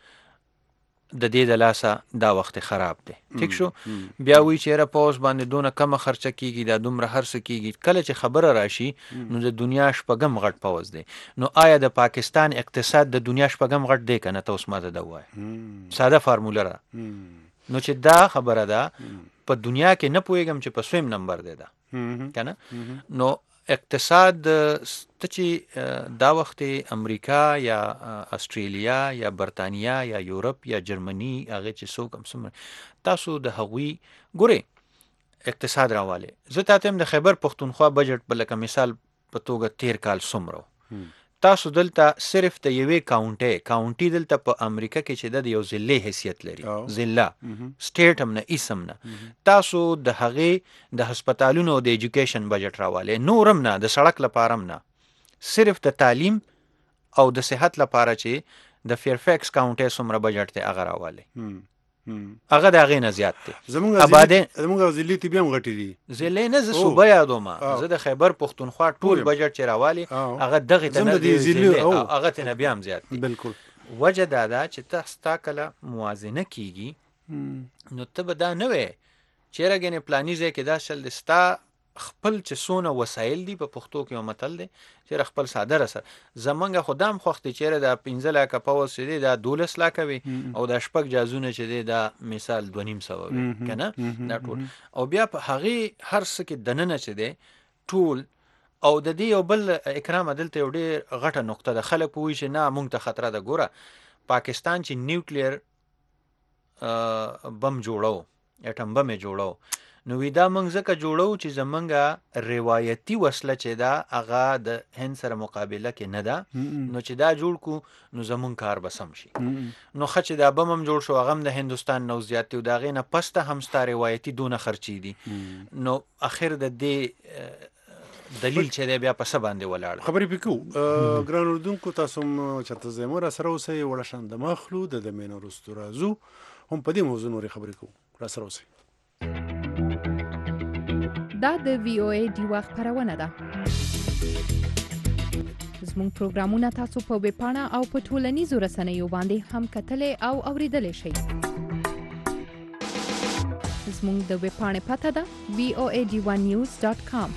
د دې د لاسه دا وخت خراب دی ٹھیک شو بیا وی چې را پوز باندې دونه کمه خرچه کیږي دا دومره هر څه کیږي کله چې خبره راشي نو د دنیا شپږم غټ پوز دی نو آیا د پاکستان اقتصاد د دنیا شپږم غټ دی کنه ته اوس ماته دا وایي ساده فارموله را نو چې دا خبره ده په دنیا کې نه پوهېږم چې په سویم نمبر دی دا کنه نو اقتصاد ته چې دا وخت امریکا یا استرالیا یا برطانیا یا یورپ یا جرمني هغه چې څوک هم څومره تاسو د هغوی ګورئ اقتصاد راواله زه تاسو هم د خیبر پښتونخوا بجټ بل لکه مثال په توګه 13 کال څومره تاسو دلته صرف د یوې کاونټي دلته په امریکا کې چې د یو ضلع حیثیت لري ضلع سټیټ هم نه اسم نه تاسو د هغې د هسپتالونو او د ایجوکیشن بجټ راوالی نورم نه د سړک لپاره هم نه صرف د تعلیم او د صحت لپاره چې د فیرفیکس کاونټي څومره بجټ دی هغه راوالی هغه د هغې نه زیات دی زمونږ ضلعي طبي هم غټې دي ضلعي نه زه صوبه یادومه زه د خیبر پښتونخوا ټول بجټ چې راوالی هغه دغې ته نه دی هغه ته نه بیا هم زیات دی بالکل وجه دا ده چې ته ستا کله موازنه کیږي نو ته به دا نه وې چېرې ګنې پلاني ځای کې دا شل دی ستا خپل چې څونه وسایل دي په پښتو کې یو متل دی چېرې خپل صادره سره زمونږ خو دا هم خوښ دی چېرې دا 15 لکه پوځ چې دی دا 12 لکه وي او دا شپږ جازونه چې دی دا مثال 2.5 وي که نه دا ټول او بیا په هغې هر څه کې دننه چې دی ټول او د دې یو بل اکرامه دلته یو ډېر غټه نقطه ده خلک پوهوي چې نه مونږ ته خطره ده ګوره پاکستان چې نیوکلیر بم جوړو اټم بم یې جوړو نو وی دا موږ ځکه جوړو چې زمونږ روایتي وسله چې دا هغه د هند سره مقابله کې نه ده نو چې دا جوړ کو نو زمونږ کار به سم شي نو ښه چې دا بم هم جوړ شو هغه هم د هندوستان نه زیات دی او د هغې نه پس ته هم ستا روایتي دونه خرچې دي نو اخر د دې دلیل چې دی بیا په څه باندې ولاړ خبرې پې کوو ګران اردونکو تاسو هم چېرته ځای مو راسره اوسئ وړه شان دمه اخلو د دمې نه وروستو راځو هم په دې موضوع نورې خبرې کوو راسره اوسئ دا د VOA ډیوا خپرونه ده زموږ پروګرامونه تاسو په ویب پاڼه او په ټولنیزو رسنیو باندې هم کتلای او اوریدلای شئ زموږ د ویب پاڼې پته ده voadiwanews.com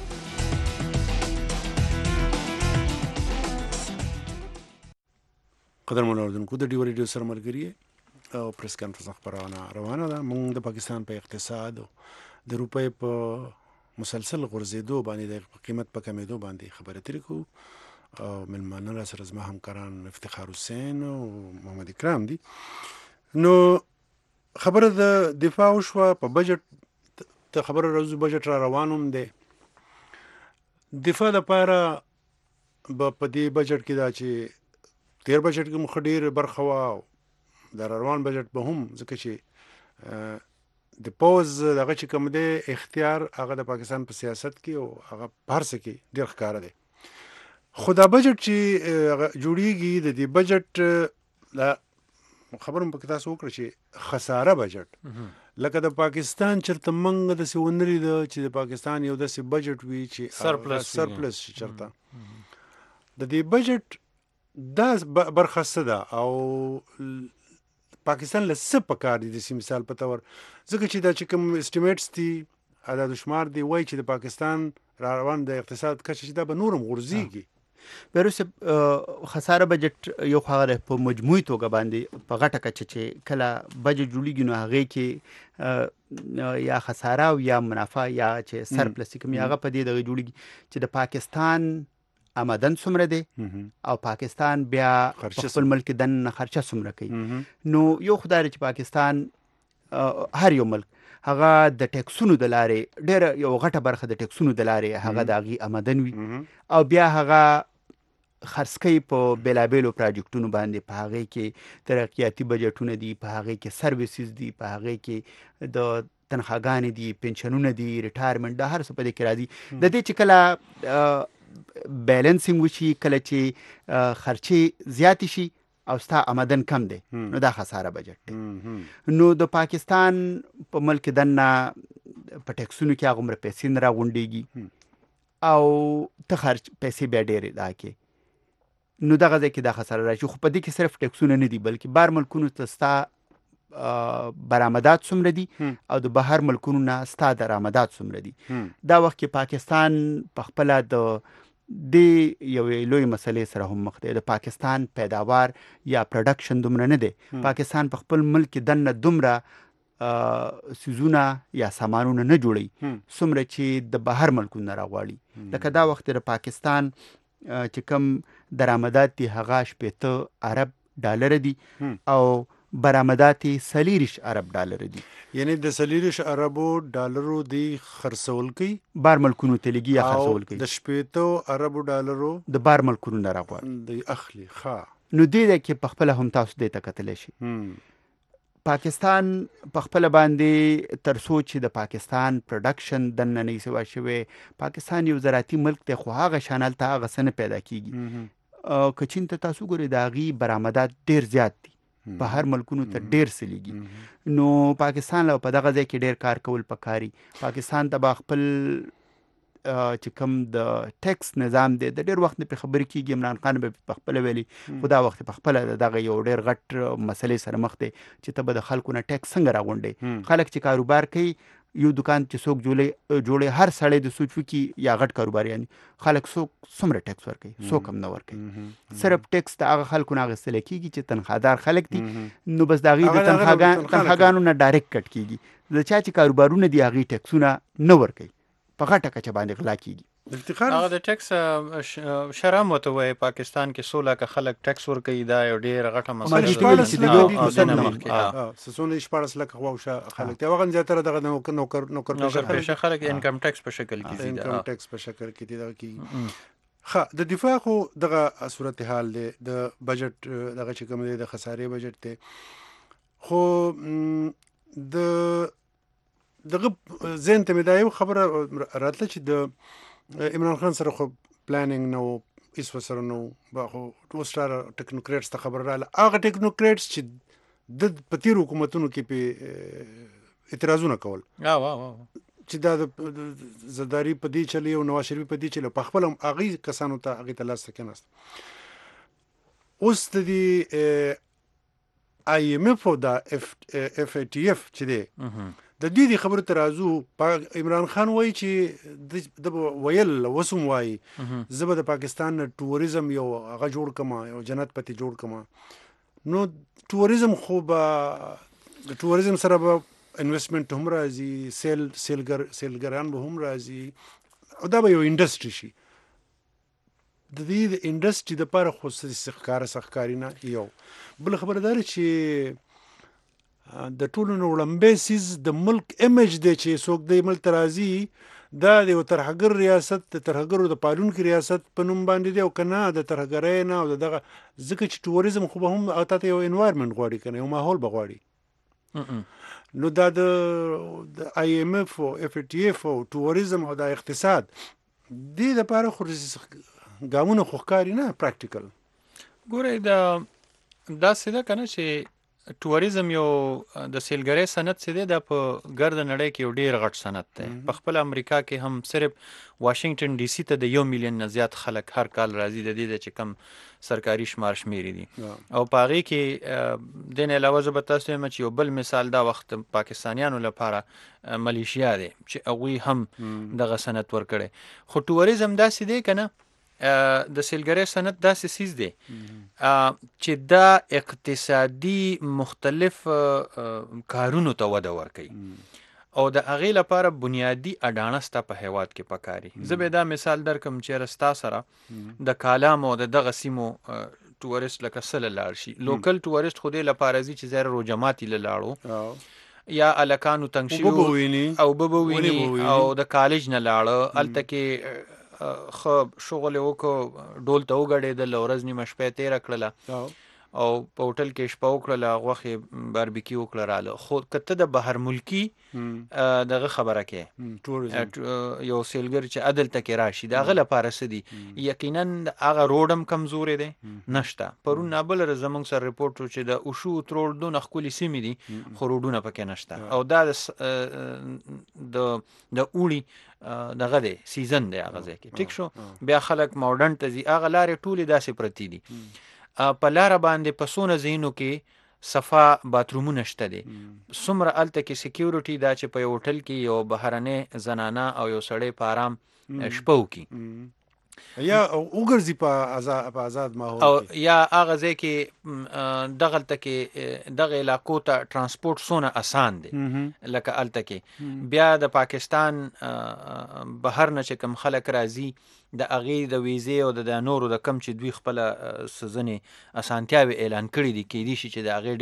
قدرمنو اردوونکو د ډیوا ریډیو سره ملګري او پریس کانفرنس خبرونه روانه ده موږ د پاکستان په اقتصاد او د روپۍ په مسلسل غورځېدو باندې د قیمت په کمېدو باندې خبرې ترې کوو او مېلمانه را سره زما همکاران افتخار حسین او محمد اکرام دي نو خبره د دفاع وشوه په بجټ ته خبره راځو بجټ را روان هم دی دفاع لپاره به په دې بجټ کې دا چې تیر بجټ کې مخ ډېر برخه وه د روان بجټ به هم ځکه چې د پوز دغه چې کوم دی اختیار هغه د پاکستان په سیاست کې او هغه په هر څه کې ډېر ښکاره دی خو دا بجټ چې جوړیږي د دې بجټ خبره مو پکې تاسو وکړه چې خساره بجټ لکه د پاکستان چېرته موږ داسې ونه لیده چې د پاکستان یو داسې بجټ وي چې سرپلس شي چېرته د دې بجټ دا برخه څه ده او پاکستان له څه پکار دي داسې مثال په تور ځکه چې دا چې کوم اسټیمیټس دي عدد شمار دی وایي چې د پاکستان روان د اقتصاد کچه چې دا به نور هم غورځېږي بیروس خساره بجټ یو خبره په مجموعي توګه باندې په غټه کچه چې کله بجټ جوړیږي نو هغې کې یا خساره او یا منافع یا چې سرپلس کوم هغه په دې دغه جوړیږي چې د پاکستان آمدن څومره دی او پاکستان بیا خپل ملک دننه خرچه څومره کوي نو یو خدای چې پاکستان هر یو ملک هغه د ټیکسونو د لارې ډېره یو غټه برخه د ټیکسونو د لارې هغه د هغې آمدن وي او بیا هغه خرڅ کوي په بېلابېلو پراجکټونو باندې په هغې کې ترقیاتي بجټونه دي په هغې کې سرویسز دي په هغې کې د تنخواګانې دي پنشنونه دي ریټایرمنټ دا هر څه په دې کې راځي د دې چې کله بیلنسینګ وشي کله چې خرچې زیاتې شي او ستا آمدن کم دی نو دا خساره بجټ دی نو د پاکستان په ملک دننه په ټیکسونو کې هغومره پیسې نه راغونډېږي او ته پیسې بیا ډېرې دا کې نو دغه ځای کې دا خساره راشي خو په دې کې صرف ټیکسونه نه دي بلکې بهر ملکونو ته ستا برآمدات څومره دي او د بهر ملکونو نه ستا درآمدات څومره دي دا وخت کې پاکستان په خپله د دې یوې لوی مسلې سره هم مخ دی د پاکستان پیداوار یا پروډکشن دومره نه دی پاکستان په خپل ملک کې دننه دومره سیزونه یا سامانونه نه جوړوي څومره چې د بهر ملکونو نه راغواړي لکه دا وخت د پاکستان چې کوم درآمدات دي هغه 80 ارب ډالر دي او برآمدات 40 ارب ډالر دي. یعنی د 40 اربو ډالرو دی خرڅول کوي بار ملکونو ته لګي یا خرڅول کوي د 80 اربو ډالرو د بار ملکونو نه راغواړي د اخلي. ښه نو دې کې په خپل هم تاسو دې ته کتلی شي. پاکستان په خپل باندې تر څو چې د پاکستان پروډکشن دننه نه سوا شوی، پاکستان یو زراعتي ملک دی خو هغه شانل ته هغه څه نه پیدا کیږي. که چین ته تاسو ګورئ د هغې برآمدات ډېر زیات دي، په هر ملکونو ته ډېر څه لګي. نو پاکستان له په دغه ځای کې ډېر کار کول پکاري. پاکستان ته به خپل چې کوم د ټیکس نظام دی د ډېر وخت نه پې خبرې کېږي. عمران خان به په خپله ویلي خو دا وخت په خپله دغه یو ډېر غټ مسلې سره مخ دی چې ته به د خلکو نه ټیکس څنګه راغونډې. خلک چې کاروبار کوي، یو دکان چې څوک جوړي هر سړی د سوچ وکړي یا غټ کاروباریان خلک څومره ټیکس ورکوي، څوک هم نه ورکوي. صرف ټیکس د هغه خلکو نه اخیستل کېږي چې تنخوادار خلک دي، نو بس د هغې د تنخواګانو نه ډایرکټ کټ کېږي. د چا چې کاروبارونه دي هغې ټیکسونه نه ورکوي، په غټه کچه باندې غلا کېږي. هغه د ټیکس شرم ورته وایي. پاکستان کې 16 لکه خلک ټیکس ورکوي، دا یو ډېره غټه مسله ده. 14 لکه خواوشا خلک دي، هغه زیاتره دغه نوکر پیشه خلک انکم ټیکس په شکل کې دي، انکم ټیکس په شکل کې دي دغه کې. ښه د دفاع خو دغه صورتحال دی، د بجټ دغه چې کوم دی د خسارې بجټ دی، خو د دغه ذهن ته مې دا یو خبره راتله چې د عمران خان سره خو پلانینګ نه و، هېڅ ورسره نه و، خو اوس ټکنوکریټس ته خبره راغله. هغه ټکنوکریټس چې د په تېرو حکومتونو کې پې اعتراضونه کول چې دا د زرداري په دې چلي او نواز شریف په دې چلي، په خپله هم هغې کسانو ته هغې ته لاس ته کېناست. اوس د دې IMF او دا FATF چې دی د دې خبرو ته راځو. عمران خان وایي چې د ویل اوس هم وایي زه به د پاکستان نه ټوریزم یو هغه جوړ کړم، یو جنت پتې جوړ کړم. نو ټوریزم خو به د ټوریزم سره به انویسټمنټ هم راځي، سیلګران به هم راځي او دا به یو انډسټري شي. د دې د انډسټري دپاره خو ښکاري نه. یو بل خبره دا چې د ټولو نه وړاندې سیز د ملک ایمیج دی چې څوک د ملک ته راځي، دا د یو ترهګر ریاست، د ترهګرو د پالونکي ریاست په نوم باندې دی، او که نه د ترهګرۍ نه او د دغه ځکه چې ټوریزم خو به هم تا ته یو انوایرمنټ غواړي، که نه یو ماحول به غواړي. نو دا د IMF او FATF او ټوریزم او د اقتصاد دې دپاره خو ګامونه خو ښکاري نه پراکټیکل. ګورئ داسې ده که نه چې ټوریزم یو د سیلګرۍ صنعت چې دی دا په ګرده نړۍ کې یو ډېر غټ صنعت دی. په خپل امریکا کې هم صرف واشنګټن ډي سي ته د 1 میلیون نه زیات خلک هر کال راځي، د دې چې کم سرکاري شمېرې دي. او په هغې کې د نه علاوه زه به تاسو وایم چې یو بل مثال دا وخت پاکستانیانو لپاره ملیشیا دی چې هغوی هم دغه صنعت ورکړی. خو ټوریزم داسې دی که نه، د سیلګرۍ صنعت داسې سیز دی چې دا اقتصادي مختلف کارونو ته وده ورکوي او د هغې لپاره بنیادي اډانه ستا په هیواد کې پکاري. زه به دا مثال درکم چې ستا سره د کالام او د دغه سیمو ټورست لکه څه لاړ شي، لوکل ټورست خو دې لپاره ځي چې زیره روجماتي لاړو یا الکانو تنګ شوي او به ویني او د کالج نه لاړه، هلته کې خو شغل یې وکړو، ډول ته وګډېدل، ورځ نیمه شپه یې تېره کړله او په هوټل کې شپه وکړله، غوښې باربیکي وکړه راله. خو که ته د بهر ملکي دغه خبره کې یو سیلګر چې عدلته کې راشي د هغه لپاره څه دي، یقینا هغه روډ هم کمزوری دی، نشته. پرون نابلره زموږ سره ریپورټ و چې د اوشو تروړ دونه ښکلې سیمې دي خو روډونه پکې نشته، او دا د اوړي دغه دی سیزن دی هغه ځای کې. ټیک شو، بیا خلک ماډرن ته ځي، هغه لارې ټولې داسې پرتې دي. په لاره باندې په څونه ځایونو کې صفا باترومونه شته دي، څومره هلته کې سیکیورټي دا چې په یو هوټل کې یو بهرنۍ زنانه او یو سړی په آرام شپه وکړي یا وګرځي په آزاد ماحول او یا هغه ځای کې دغلته کې دغه علاقو ته ترانسپورټ څونه اسان دی لکه هلته کې. بیا د پاکستان بهر نه چې کوم خلک راځي د هغې د ویزې او د نورو د کم چې دوی خپله څه ځینې اسانتیاوې اعلان کړي دي، کیدای شي چې د هغې ډېر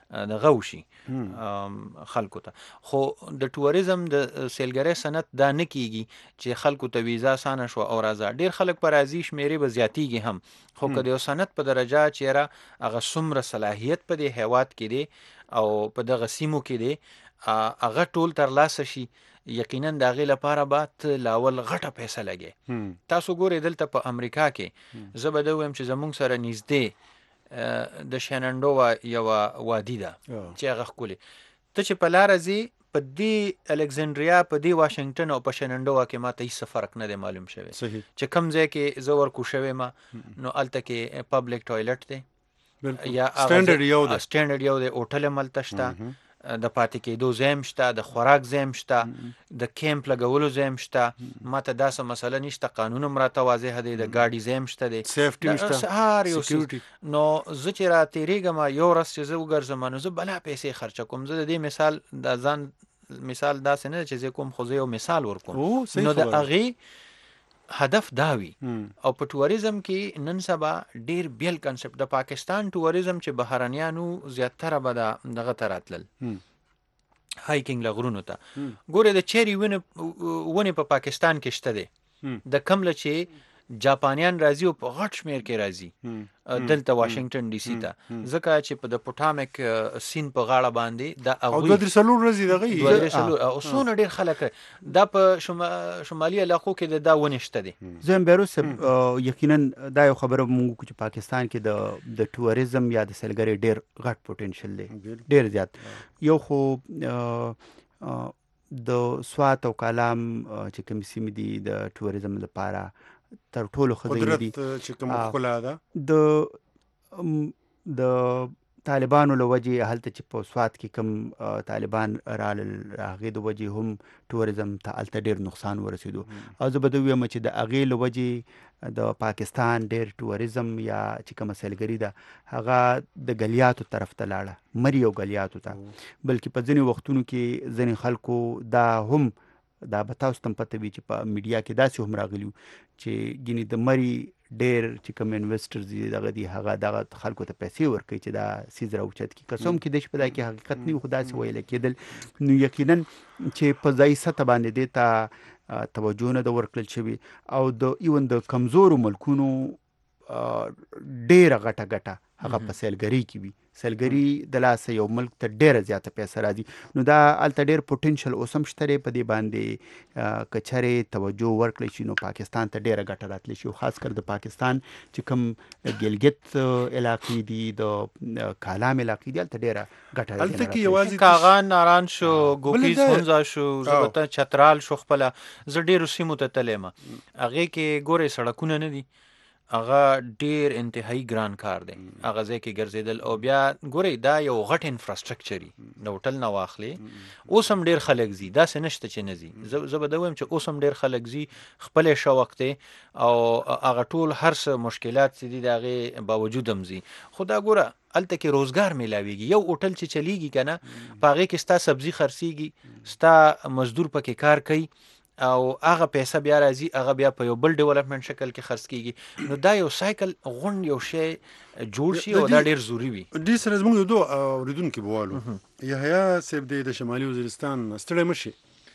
دغه وشي خلکو ته. خو د ټوریزم د سیلګرۍ صنعت دا نه کیږي چې خلکو ته ویزا اسانه شو او راځه. ډیر خلک په راځي شمیرې به زیاتیږي هم، خو که د یو صنعت په درجه چیرې هغه څومره صلاحیت په دې هیواد کې دی او په دغه سیمو کې دی هغه ټول ترلاسه شي، یقینا د هغې لپاره به ته لاول غټه پیسه لګې. تاسو ګورئ دلته په امریکا کې زه به دا ووایم چې زمونږ سره نږدې د شیننډووا یوه وادي ده چې هغه ښکلې. ته چې په لاره ځې په دې الکسندریا، په دې واشنګټن او په شیننډووا کې ما ته هېڅ فرق نه دی معلوم شوی چې کوم ځای کې زه ورکو شوی ما نو هلته کې پبلک ټوایلټ دی یا سټینډرډ یو دی، هوټل هم هلته شته، د پاتې کېدو ځای هم شته، د خوراک ځای هم شته، د کیمپ لګولو ځای هم شته. ما ته داسې مسله نشته، قانون هم راته واضح دی، د ګاډي ځای هم شته دی، سیفټي هم شته، هر یو څیز. نو زه چې راتېرېږم یو ورځ چې زه وګرځم نو زه بلا پیسې خرچه کوم. زه د دې مثال د ځان مثال داسې نه ده چې زه کوم، خو زه یو مثال ورکوم. نو د هغې هدف دا وي. او په ټوریزم کې نن سبا ډیر بیل کنسپټ د پاکستان ټوریزم چې بهرنیانو زیاتره به دغه ته راتلل هایکینګ لغرونو ته. ګوره د چیری ونې په پاکستان کې شته دی، د کمله چې جاپانیان راځي او په غټ شمیر کې راځي دلته واشنګټن ډي سي ته، ځکه چې په د پوټامک سین په غاړه باندې د او 2-3 ورځې دغه او څونه ډېر خلک دا په شمالي علاقو کې دا ونې شته دي. زه هم بیروس یقینا دا یو خبره مونږ چې پاکستان کې د ټوریزم یا د سیلګرۍ ډېر غټ پوټنشل دی، ډېر زیات. یو خو د سوات او کالام چې کوم سیمې دي د ټوریزم لپاره تر ټولو ښه دي. چې کوم ښکلا ده د طالبانو له وجې هلته چې په سوات کې کوم طالبان رالل هغې د وجې هم ټوریزم ته هلته ډېر نقصان ورسېدو. او زه به دا ووایم چې د هغې له وجې د پاکستان ډېر ټوریزم یا چې کومه سیلګري ده هغه د ګلیاتو طرف ته لاړه، مري او ګلیاتو ته. بلکې په ځینې وختونو کې ځینې خلکو دا هم دا به تاسو ته هم پته وي چې په میډیا کې داسې هم راغلي چې ګینې د مري ډېر چې کوم انویسټرز دي دغه دي هغه دغه خلکو ته پیسې ورکوي چې دا سیز راوچت کړي. که څه هم کېدای شي په دا کې حقیقت نه وي، خو داسې ویله کېدل. نو یقینا چې په ځایي سطح باندې دې ته توجه نه ده ورکړل شوې او د ایون د کمزورو ملکونو ډېره غټه ګټه هغه په سیلګرۍ کې وي. سیلګري د لاسه یو ملک ته ډېره زیاته پیسه راځي. نو دا هلته ډېر پوټنشل اوس هم شته دی. په دې باندې که چېرې توجه ورکړی شي نو پاکستان ته ډېره ګټه راتلی شي، خاص کر د پاکستان چې کوم ګلګت علاقې دي، د کالام علاقې دي، هلته ډېره ګټه هلته کې یوازې کاغان، ناران شو، ګوکیز هونزا شو، زبته چترال شو. خپله زه ډېرو سیمو ته تللی یم، هغې کې ګورئ سړکونه نه دي، هغه ډیر انتهایی ګران کار دی هغه ځای کې ګرځېدل. او بیا ګورئ دا یو غټ انفراسترکچر د هوټل نه واخلې اوس هم ډیر خلک ځي، داسې نشته چې نه ځي. زه به دا وایم چې اوس هم ډیر خلک ځي، خپل شوق دی او هغه ټول هر څه مشکلات چې دي د هغې باوجود هم ځي. خو دا ګوره هلته کې روزګار میلاویږي. یو هوټل چې چلیږي که نه په هغې کې ستا سبزي خرڅېږي، ستا مزدور پکې کار کوي او هغه پیسه بیا راځي، هغه بیا په یو بل ډیولپمنٹ شکل کې خرڅ کیږي. نو دا یو سایکل غونډ یو شی جوړ شي او دا ډیر ضروری وي. دې سره زموږ یو دوه اوریدونکي بوالو یحیی صاحب د شمالي وزیرستان ستړی مشي.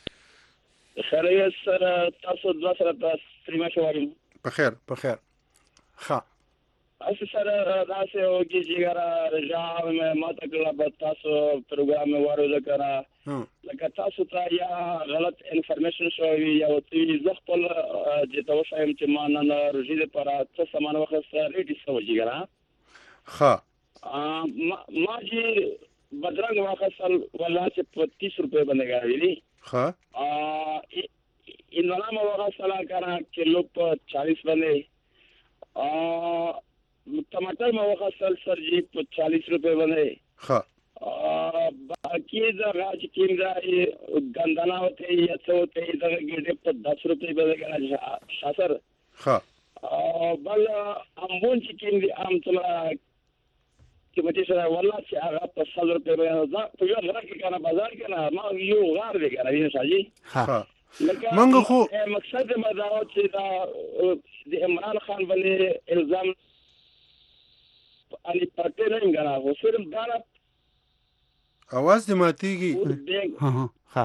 خیریت سره تاسو دوه سره تاسو مشواریم په خیر په خیر. ښه اسی سره داسې او کې جګره رجاء مې ماته کړه په تاسو پروګرام مې وارو ذکر لکه تاسو ته یا غلط انفارمیشن شوی یا وتی زه خپل چې تاسو هم چې ما نه روزي لپاره څه سامان وخت سره ریډي سو جګره. ها ما چې بدرنګ واخصل ولا چې په 30 روپے باندې غاړي. ها ان نام واخصل کړه کیلو په 40 باندې टमाटर में वखसल सर जी 40 रुपए बने. बाकी राज किंदा गंदना होते याचे होते इधर गिरते पर 10 रुपए बने शासर. बल आंबोन चिकन दी आम चला कि बच्चे सर वल्ला से आगा 50 रुपए बने तो यो घर के kana बाजार के ना मा यो गार दे kana ये साजी. منګه خو مقصد مداوت چې دا د عمران خان باندې الزام علي پټه نه غواړم خو صرف دا اواز دې ماتېږي. ها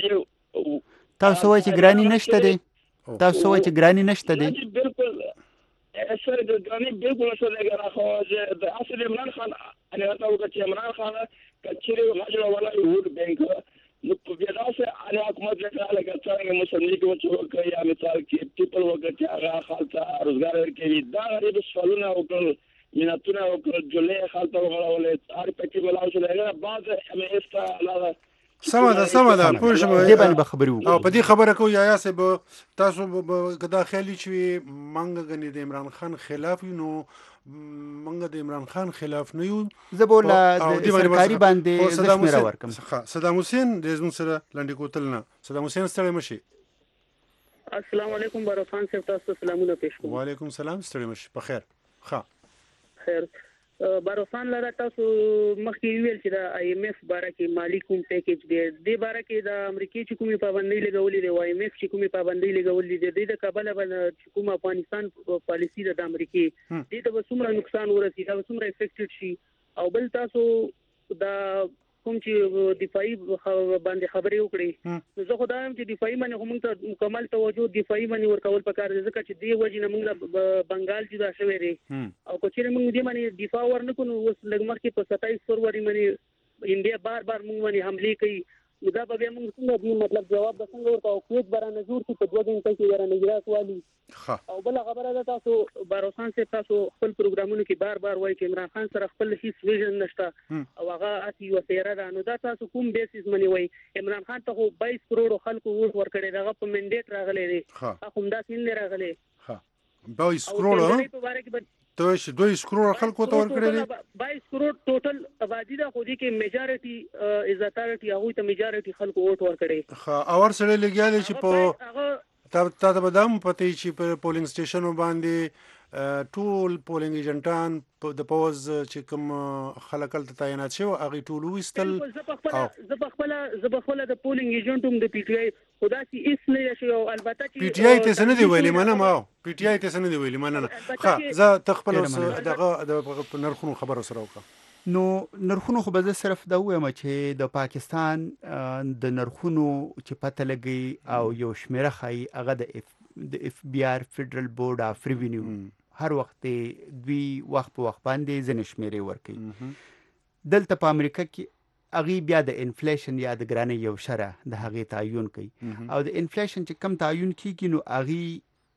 تاسو وایئ چې ګراني نشته دی، تاسو وایئ چې ګراني نشته دی. بالکل سر ګراني بالکل نشته دی. خو د اصل عمران خان انا راته وکړه چې عمران خان کچېرې غاجره ولا ووټ بینک نو په بیا داسې انا حکومت لکه څنګه مسلمان کې وڅوک یا مثال کې پیپل وګړي چې هغه خالص روزګار ورکوي دا غریب سوالونه وکړل میناتونه وکړل جولې خالص وغړولې هر پکې ولاو شو دغه بعد ام اس ته علاوه سمه ده پوه شم. دې باندې به خبرې وکړو او په دې خبره کوو یا صاحب تاسو که دا خیالي چې منګه غني د عمران خان خلاف یو نو منګه د عمران خان خلاف نه یو. زه به له سرکاري باندې زشمېره ورکم. صدام حسین د زموږ سره لنډې کوتل نه. صدام حسین ستړی مشي. السلام علیکم باروخان صاحب، تاسو سلامونه پېښ کوم. وعلیکم السلام، ستړی مشي. په خیر. خیر باروخان لاره تاسو مخکې ویل چې د آی ایم ایف باره کې مالی کوم پیکیج دی، دې باره کې د امریکای چې کومې پابندۍ لګولې دي او آی ایم ایف چې کومې پابندۍ لګولې دي د کابل باندې کوم افغانستان پالیسی د امریکای دې ته به څومره نقصان ورسي، دا به څومره افیکټډ شي. او بل تاسو دا کوم چې دفاعي باندې خبرې وکړي نو زه خو دا یم چې دفاعي باندې خو موږ ته مکمل توجه دفاعي باندې ورکول پکار دی، ځکه چې دې وجې نه موږ بنګال جدا شوی دی او که چېرې موږ دې باندې دفاع ورنکړو نو اوس لږ مخکې په 27 فروری باندې انډیا بار موږ باندې حملې کوي نو دا به بیا موږ څنګه مطلب جواب به څنګه ورکوو؟ کویت به رانه جوړ شي په 2 غنټه کې به رانه اجراات والي. او بله خبره ده تاسو باروخان صاحب تاسو خپل پروګرامونو کې بار وایي چې عمران خان سره خپل هیڅ ویژن نشته او هغه اسی یوه څېره ده، نو دا تاسو کوم بیسیس باندې وایي؟ عمران خان ته خو 22 کروړو خلکو ووټ ورکړی دی، هغه په منډیټ راغلی دی، هغه همداسې نه دی راغلی. 22 کروړو ته 22 کروړ خلکو ته ورکړی دی. 22 کروړ ټوټل آبادی ده، خو دې کې میجارټي عزتارټي هغوی ته میجارټي خلکو ووټ ورکړی. اور سره لګیالی چې په تا ته به دا هم پته چې په پولینګ سټیشنو باندې ټول پولینګ ایجنټان د پوز چې کوم خلک هلته تعینات شوي هغوی ټول وویستل. زه په خپله د پولینګ ایجنټ هم د پی ټي آی خو داسې هېڅ نه ده شوی. او البته چې پی ټي آی ته څه نه دي ویلي، مننه. پی ټي آی ته څه نه دي ویلي، مننه. زه ته خپل دغه د نرخونو خبره سره وکړه. نو نرخونو خو به زه صرف دا ووایم چې د پاکستان د نرخونو چې پته لګي او یو شمېره ښایي هغه د اف بی آر فیډرل بورډ اف ریوینیو هر وخت دوی وخت په وخت باندې ځینې شمېرې ورکوي. دلته په امریکا کې هغې بیا د انفلیشن یا د ګرانۍ یو شره د هغې تعین کوي او د انفلیشن چې کم تعین کېږي نو هغې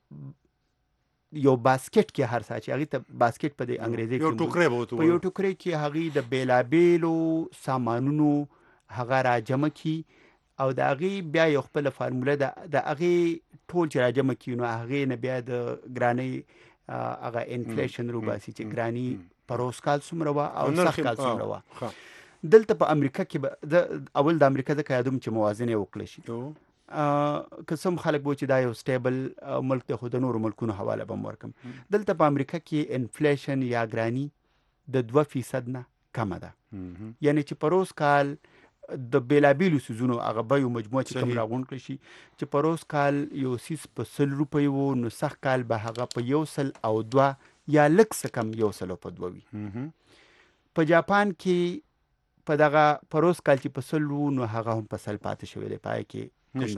یو باسکټ کې هر څه چې هغې ته باسکټ په د انګریزي یو ټوکری به په یو ټوکری کې هغې د بېلابېلو سامانونو هغه راجمع کړي او د هغې بیا یو خپله فارموله ده، د هغې ټول چې راجمع کړي نو هغې نه بیا د ګرانۍ هغه انفلیشن روباسي چې ګراني پروس کال څومره وه او سخت کال څومره وه. دلته په امریکا کې به اول د امریکا ځکه یادوم چې موازنه وکړی شي که څوم خلک به چې دا یو سټیبل ملک دی خو د نورو ملکونو حواله به م ورکم. دلته په امریکا کې انفلیشن یا ګراني د 2% نه کمه ده، یعنی چې پروس کال د بیلابیلو سیزونو هغه به یو مجموعه چې کم راغونډ کړی شي چې پروس کال یو سیز په 100 روپۍ و نو سخت کال به هغه په 102 یا لږ څه کم 102 وي. په جاپان کې په دغه پروس کال چې په 100 و نو هغه هم په 100 پاتې شوی دی، پای کې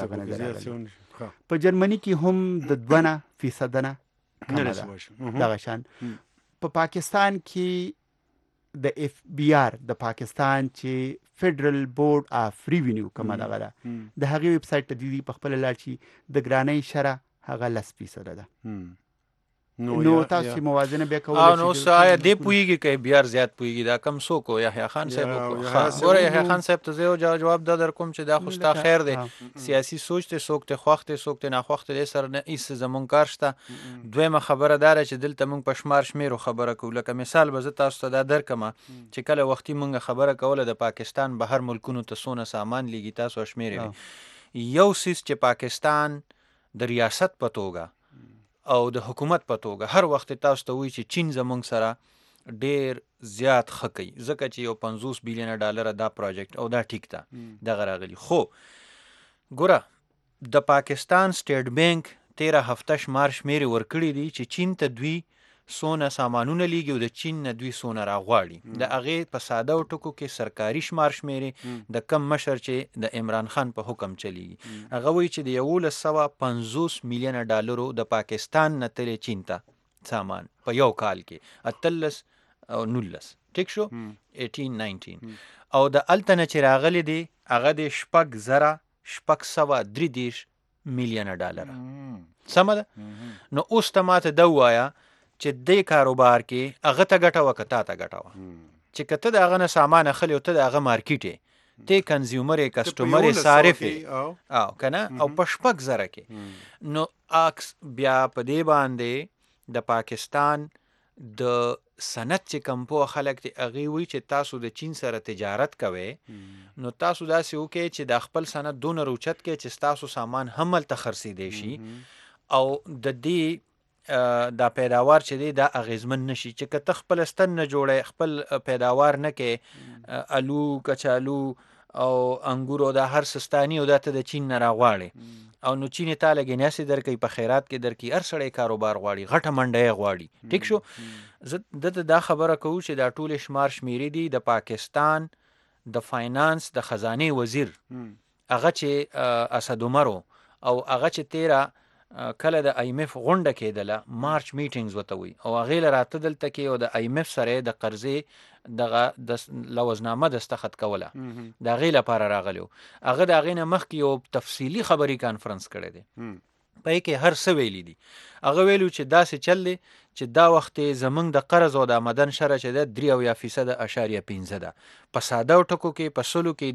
په جرمني کې هم د 2% نه کمه ده دغه شان. په پاکستان کې د اف بی آر د پاکستان چې فیډرل بورډ اف ریوینیو کومه دغه ده د هغې ویب سایټ ته دوی په خپله لاړ شي د ګرانۍ شره هغه 10% ده. نو تاسو موازنه بیا کولی شئ. نو څه آیا دې پوهېږي که بیا زیات پوهېږي دا کم څوک و؟ یحیی خان صاحب ګوره یحیی خان صاحب ته زه یو جواب دا در کوم چې دا خو ستا خیر دی، سیاسي سوچ دی، څوک ته خوښ دی څوک ته ناخوښ دی، دې سره نه هېڅ زمونږ کار شته. دویمه خبره دا ده چې دلته موږ په شمېرو خبره کوو. لکه مثال به زه تاسو ته دا درکمه چې کله وختي موږ خبره کوله د پاکستان بهر ملکونو ته څونه سامان لیږي تاسو شمېرې وي. یو څیز چې پاکستان د ریاست په توګه او د حکومت په توګه هر وخت تاسو ته وایي چې چین زمونږ سره ډېر زیات ښه کوي ځکه چې یو 50 بیلیونه ډالره دا پروجیکټ او دا ټیک ده دغه راغلي. خو ګوره د پاکستان سټیټ بینک 13 هفته شمار شمېرې ورکړي دي چې چین ته دوی سونه سامانونه لیږي او د چین نه دوی سونه راغواړي د هغې په ساده او ټکو کې سرکاري شمار شمېرې د کم مشر چې د عمران خان په حکم چلیږي هغه وایي چې د 1150 میلیونه ډالرو د پاکستان نه تللی چین ته سامان په یو کال کې 18 او 19 ټیک شو 18-19 او د هلته نه چې راغلی دی هغه د 6,633 میلیونه ډالره سمه ده نو اوس ته ماته دا ووایه چې دې کاروبار کې هغه ته ګټه وه که تا ته ګټه وه چې که ته د هغه نه سامان اخلې او ته د هغه مارکیټ یې ته کنزیومر یې کسټمر یې صارف یې او که نه او په 6,000 کې نو عکس بیا په دې باندې د پاکستان د صنعت چې کم پوه خلک دي هغې وایي چې تاسو د چین سره تجارت کوئ نو تاسو داسې وکړئ چې د خپل صنعت دونه روچت کړئ چې ستاسو سامان هم هلته خرڅېدی شي او د دې دا پیداوار چې دی دا اغیزمن نشي چې که ته خپل ستن نه جوړی خپل پیداوار نه کې الو کچالو او انګور او دا هر سستاني او دا ته د چین نه راغواړې او نو چین یې تا لږې ناسې درکوي په خیرات کې درکوي هر سړی کاروبار غواړي غټه منډه یې غواړي ټیک شو زه دته دا خبره کوو چې دا ټولې شمار شمیرې دي د پاکستان د فاینانس د خزانې وزیر هغه چې اسد عمرو او هغه چې تیره کله د IMF غونډه کېدله مارچ میټینګز ورته وي او هغې له راته دلته کې او د IMF سره د قرضې دغه لوزنامه دستخط کوله د هغې لپاره راغلی و هغه د هغې نه مخکې یو تفصیلي خبري کانفرنس کړی دی په یې کې هر څه ویلي دي هغه ویلو چې داسې چل دی چې دا وخت زمونږ د قرض او د آمدن شرح چې ده 3.5% ده په ساده او ټکو کې په سلو کې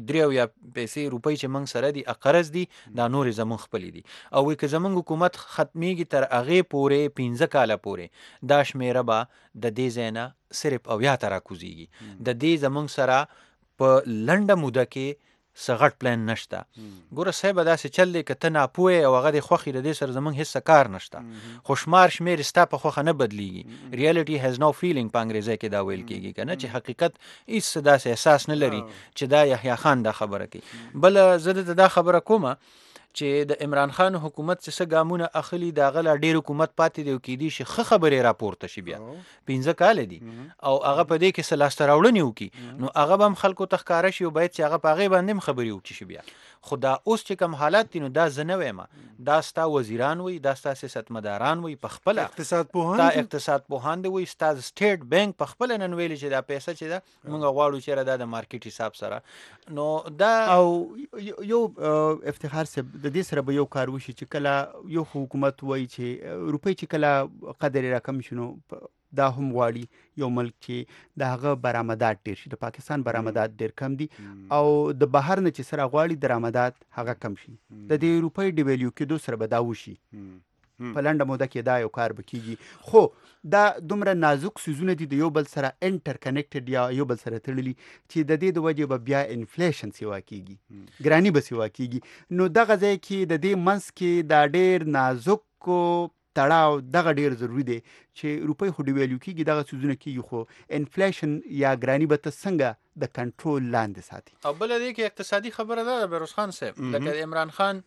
3 روپۍ چې موږ سره دي قرض دي دا نورې زمونږ خپلې دي او وایي که زمونږ حکومت ختمیږي تر هغې پورې 15 کاله پورې دا شمیره به د دې ځای نه صرف 80 ته راکوزیږي د دې زمونږ سره په لنډه موده کې څه غټ پلان نشته ګوره صاحبه داسې چل دی که ته ناپوه او هغه د خوښې د دې سره زمونږ هېڅ کار نشته خو شمار شمېر ستا په خوښه نه بدلیږي ریالټي هیز نو فیلینګ په انګریزۍ کې دا ویل کېږي که نه چې حقیقت هېڅ داسې احساس نه لري چې دا یحیی خان دا خبره کوي بله زه دته دا خبره کومه چې د عمران خان حکومت چې څه ګامونه اخلي د هغه لا ډېر حکومت پاتې دی او کیدای شي ښه خبرې راپورته شي بیا 15 کاله دي او هغه په دې کې څه لاسته راوړنې وکړي نو هغه به هم خلکو ته ښکاره شي او باید چې هغه په هغې باندې هم خبرې وکړي شي بیا خو دا اوس چې کوم حالات دي نو دا زه نه وایم دا ستا وزیران وي دا ستا سیاستمداران وي په خپله اقتصاد پوهان دي وي ستا سټیټ بینک په خپله نن ویلي چې دا پیسه چې ده موږ غواړو چېرې دا د مارکیټ حساب سره نو دا او یو افتخار صاحب د دې سره به یو کار وشي چې کله یو حکومت وایي چې روپۍ چې کله قدر یې راکم شي نو دا هم غواړي یو ملک چې د هغه برآمدات ډېر شي د پاکستان برآمدات ډېر کم دي او د بهر نه چې سره غواړي درآمدات هغه کم شي د دې روپۍ ډیویلیو کېدو سره به دا وشي په لنډه موده کې دا یو کار به کېږي خو دا دومره نازک څیزونه دي د یو بل سره انټر کنیکټډ یا یو بل سره تړلي چې د دې د وجې به بیا انفلیشن سیوا کېږي ګراني به سیوا کېږي نو دغه ځای کې د دې منځ کې دا ډېر نازکو تړاو دغه ډېر ضروري دی چې روپۍ خو ډیویلیو کېږي دغه څیزونه کېږي خو انفلیشن یا ګراني به ته څنګه د کنټرول لاندې ساتي او بله دې کې اقتصادي خبره ده بهروز خان صاحب لکه عمران خان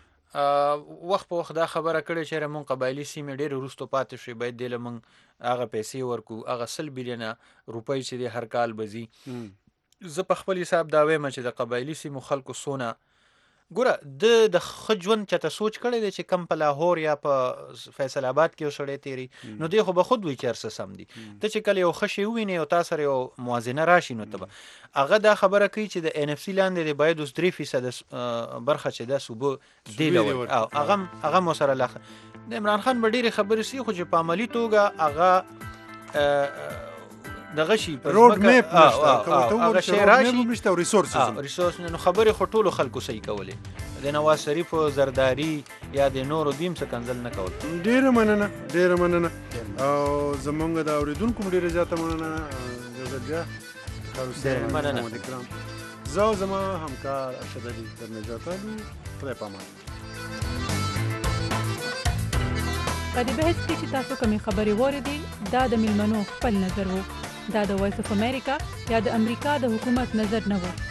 وخت په وخت دا خبره کړې چې مونږ قبایلي سیمې ډېرې وروستو پاتې شوې باید دې له مونږ هغه پیسې ورکو هغه 100 بیلیونه روپۍ چې دی هر کال به ځي زه په خپل حساب دا وایم چې د قبایلي سیمو خلکو څونه ګوره د ښه ژوند چاته سوچ کړی دی چې کم په لاهور یا په فیصل آباد کې یو سړی تېري نو دی خو به خود وایي چې هر څه سم دي ته چې کله یو ښه شی ووینې او تا سره یو موازنه راشي نو ته به هغه دا خبره کوي چې د NFC لاندې دی باید اوس 3% برخه چې ده صوبه دې له او هغه مو سره د عمران خان به ډېرې خبرې سي خو چې په عملي توګه هغه دغه شي روډ میپ نشته هغه شی راشي نشته ریسورس نو خبرې خو ټولو خلکو صحیح کولې د نواز شریف زرداری یا د نورو دیم څه کنځل نه کول ډېره مننه او زمونږ د اورېدونکو ډېره زیاته مننه زه او زما همکار ارشد علي در نجات الو خدای پامان په دې بحث کې چې تاسو کومې خبرې واورېدې دا د میلمنو خپل نظر و دا د وایس اف امریکا یا د امریکا د حکومت نظر نه و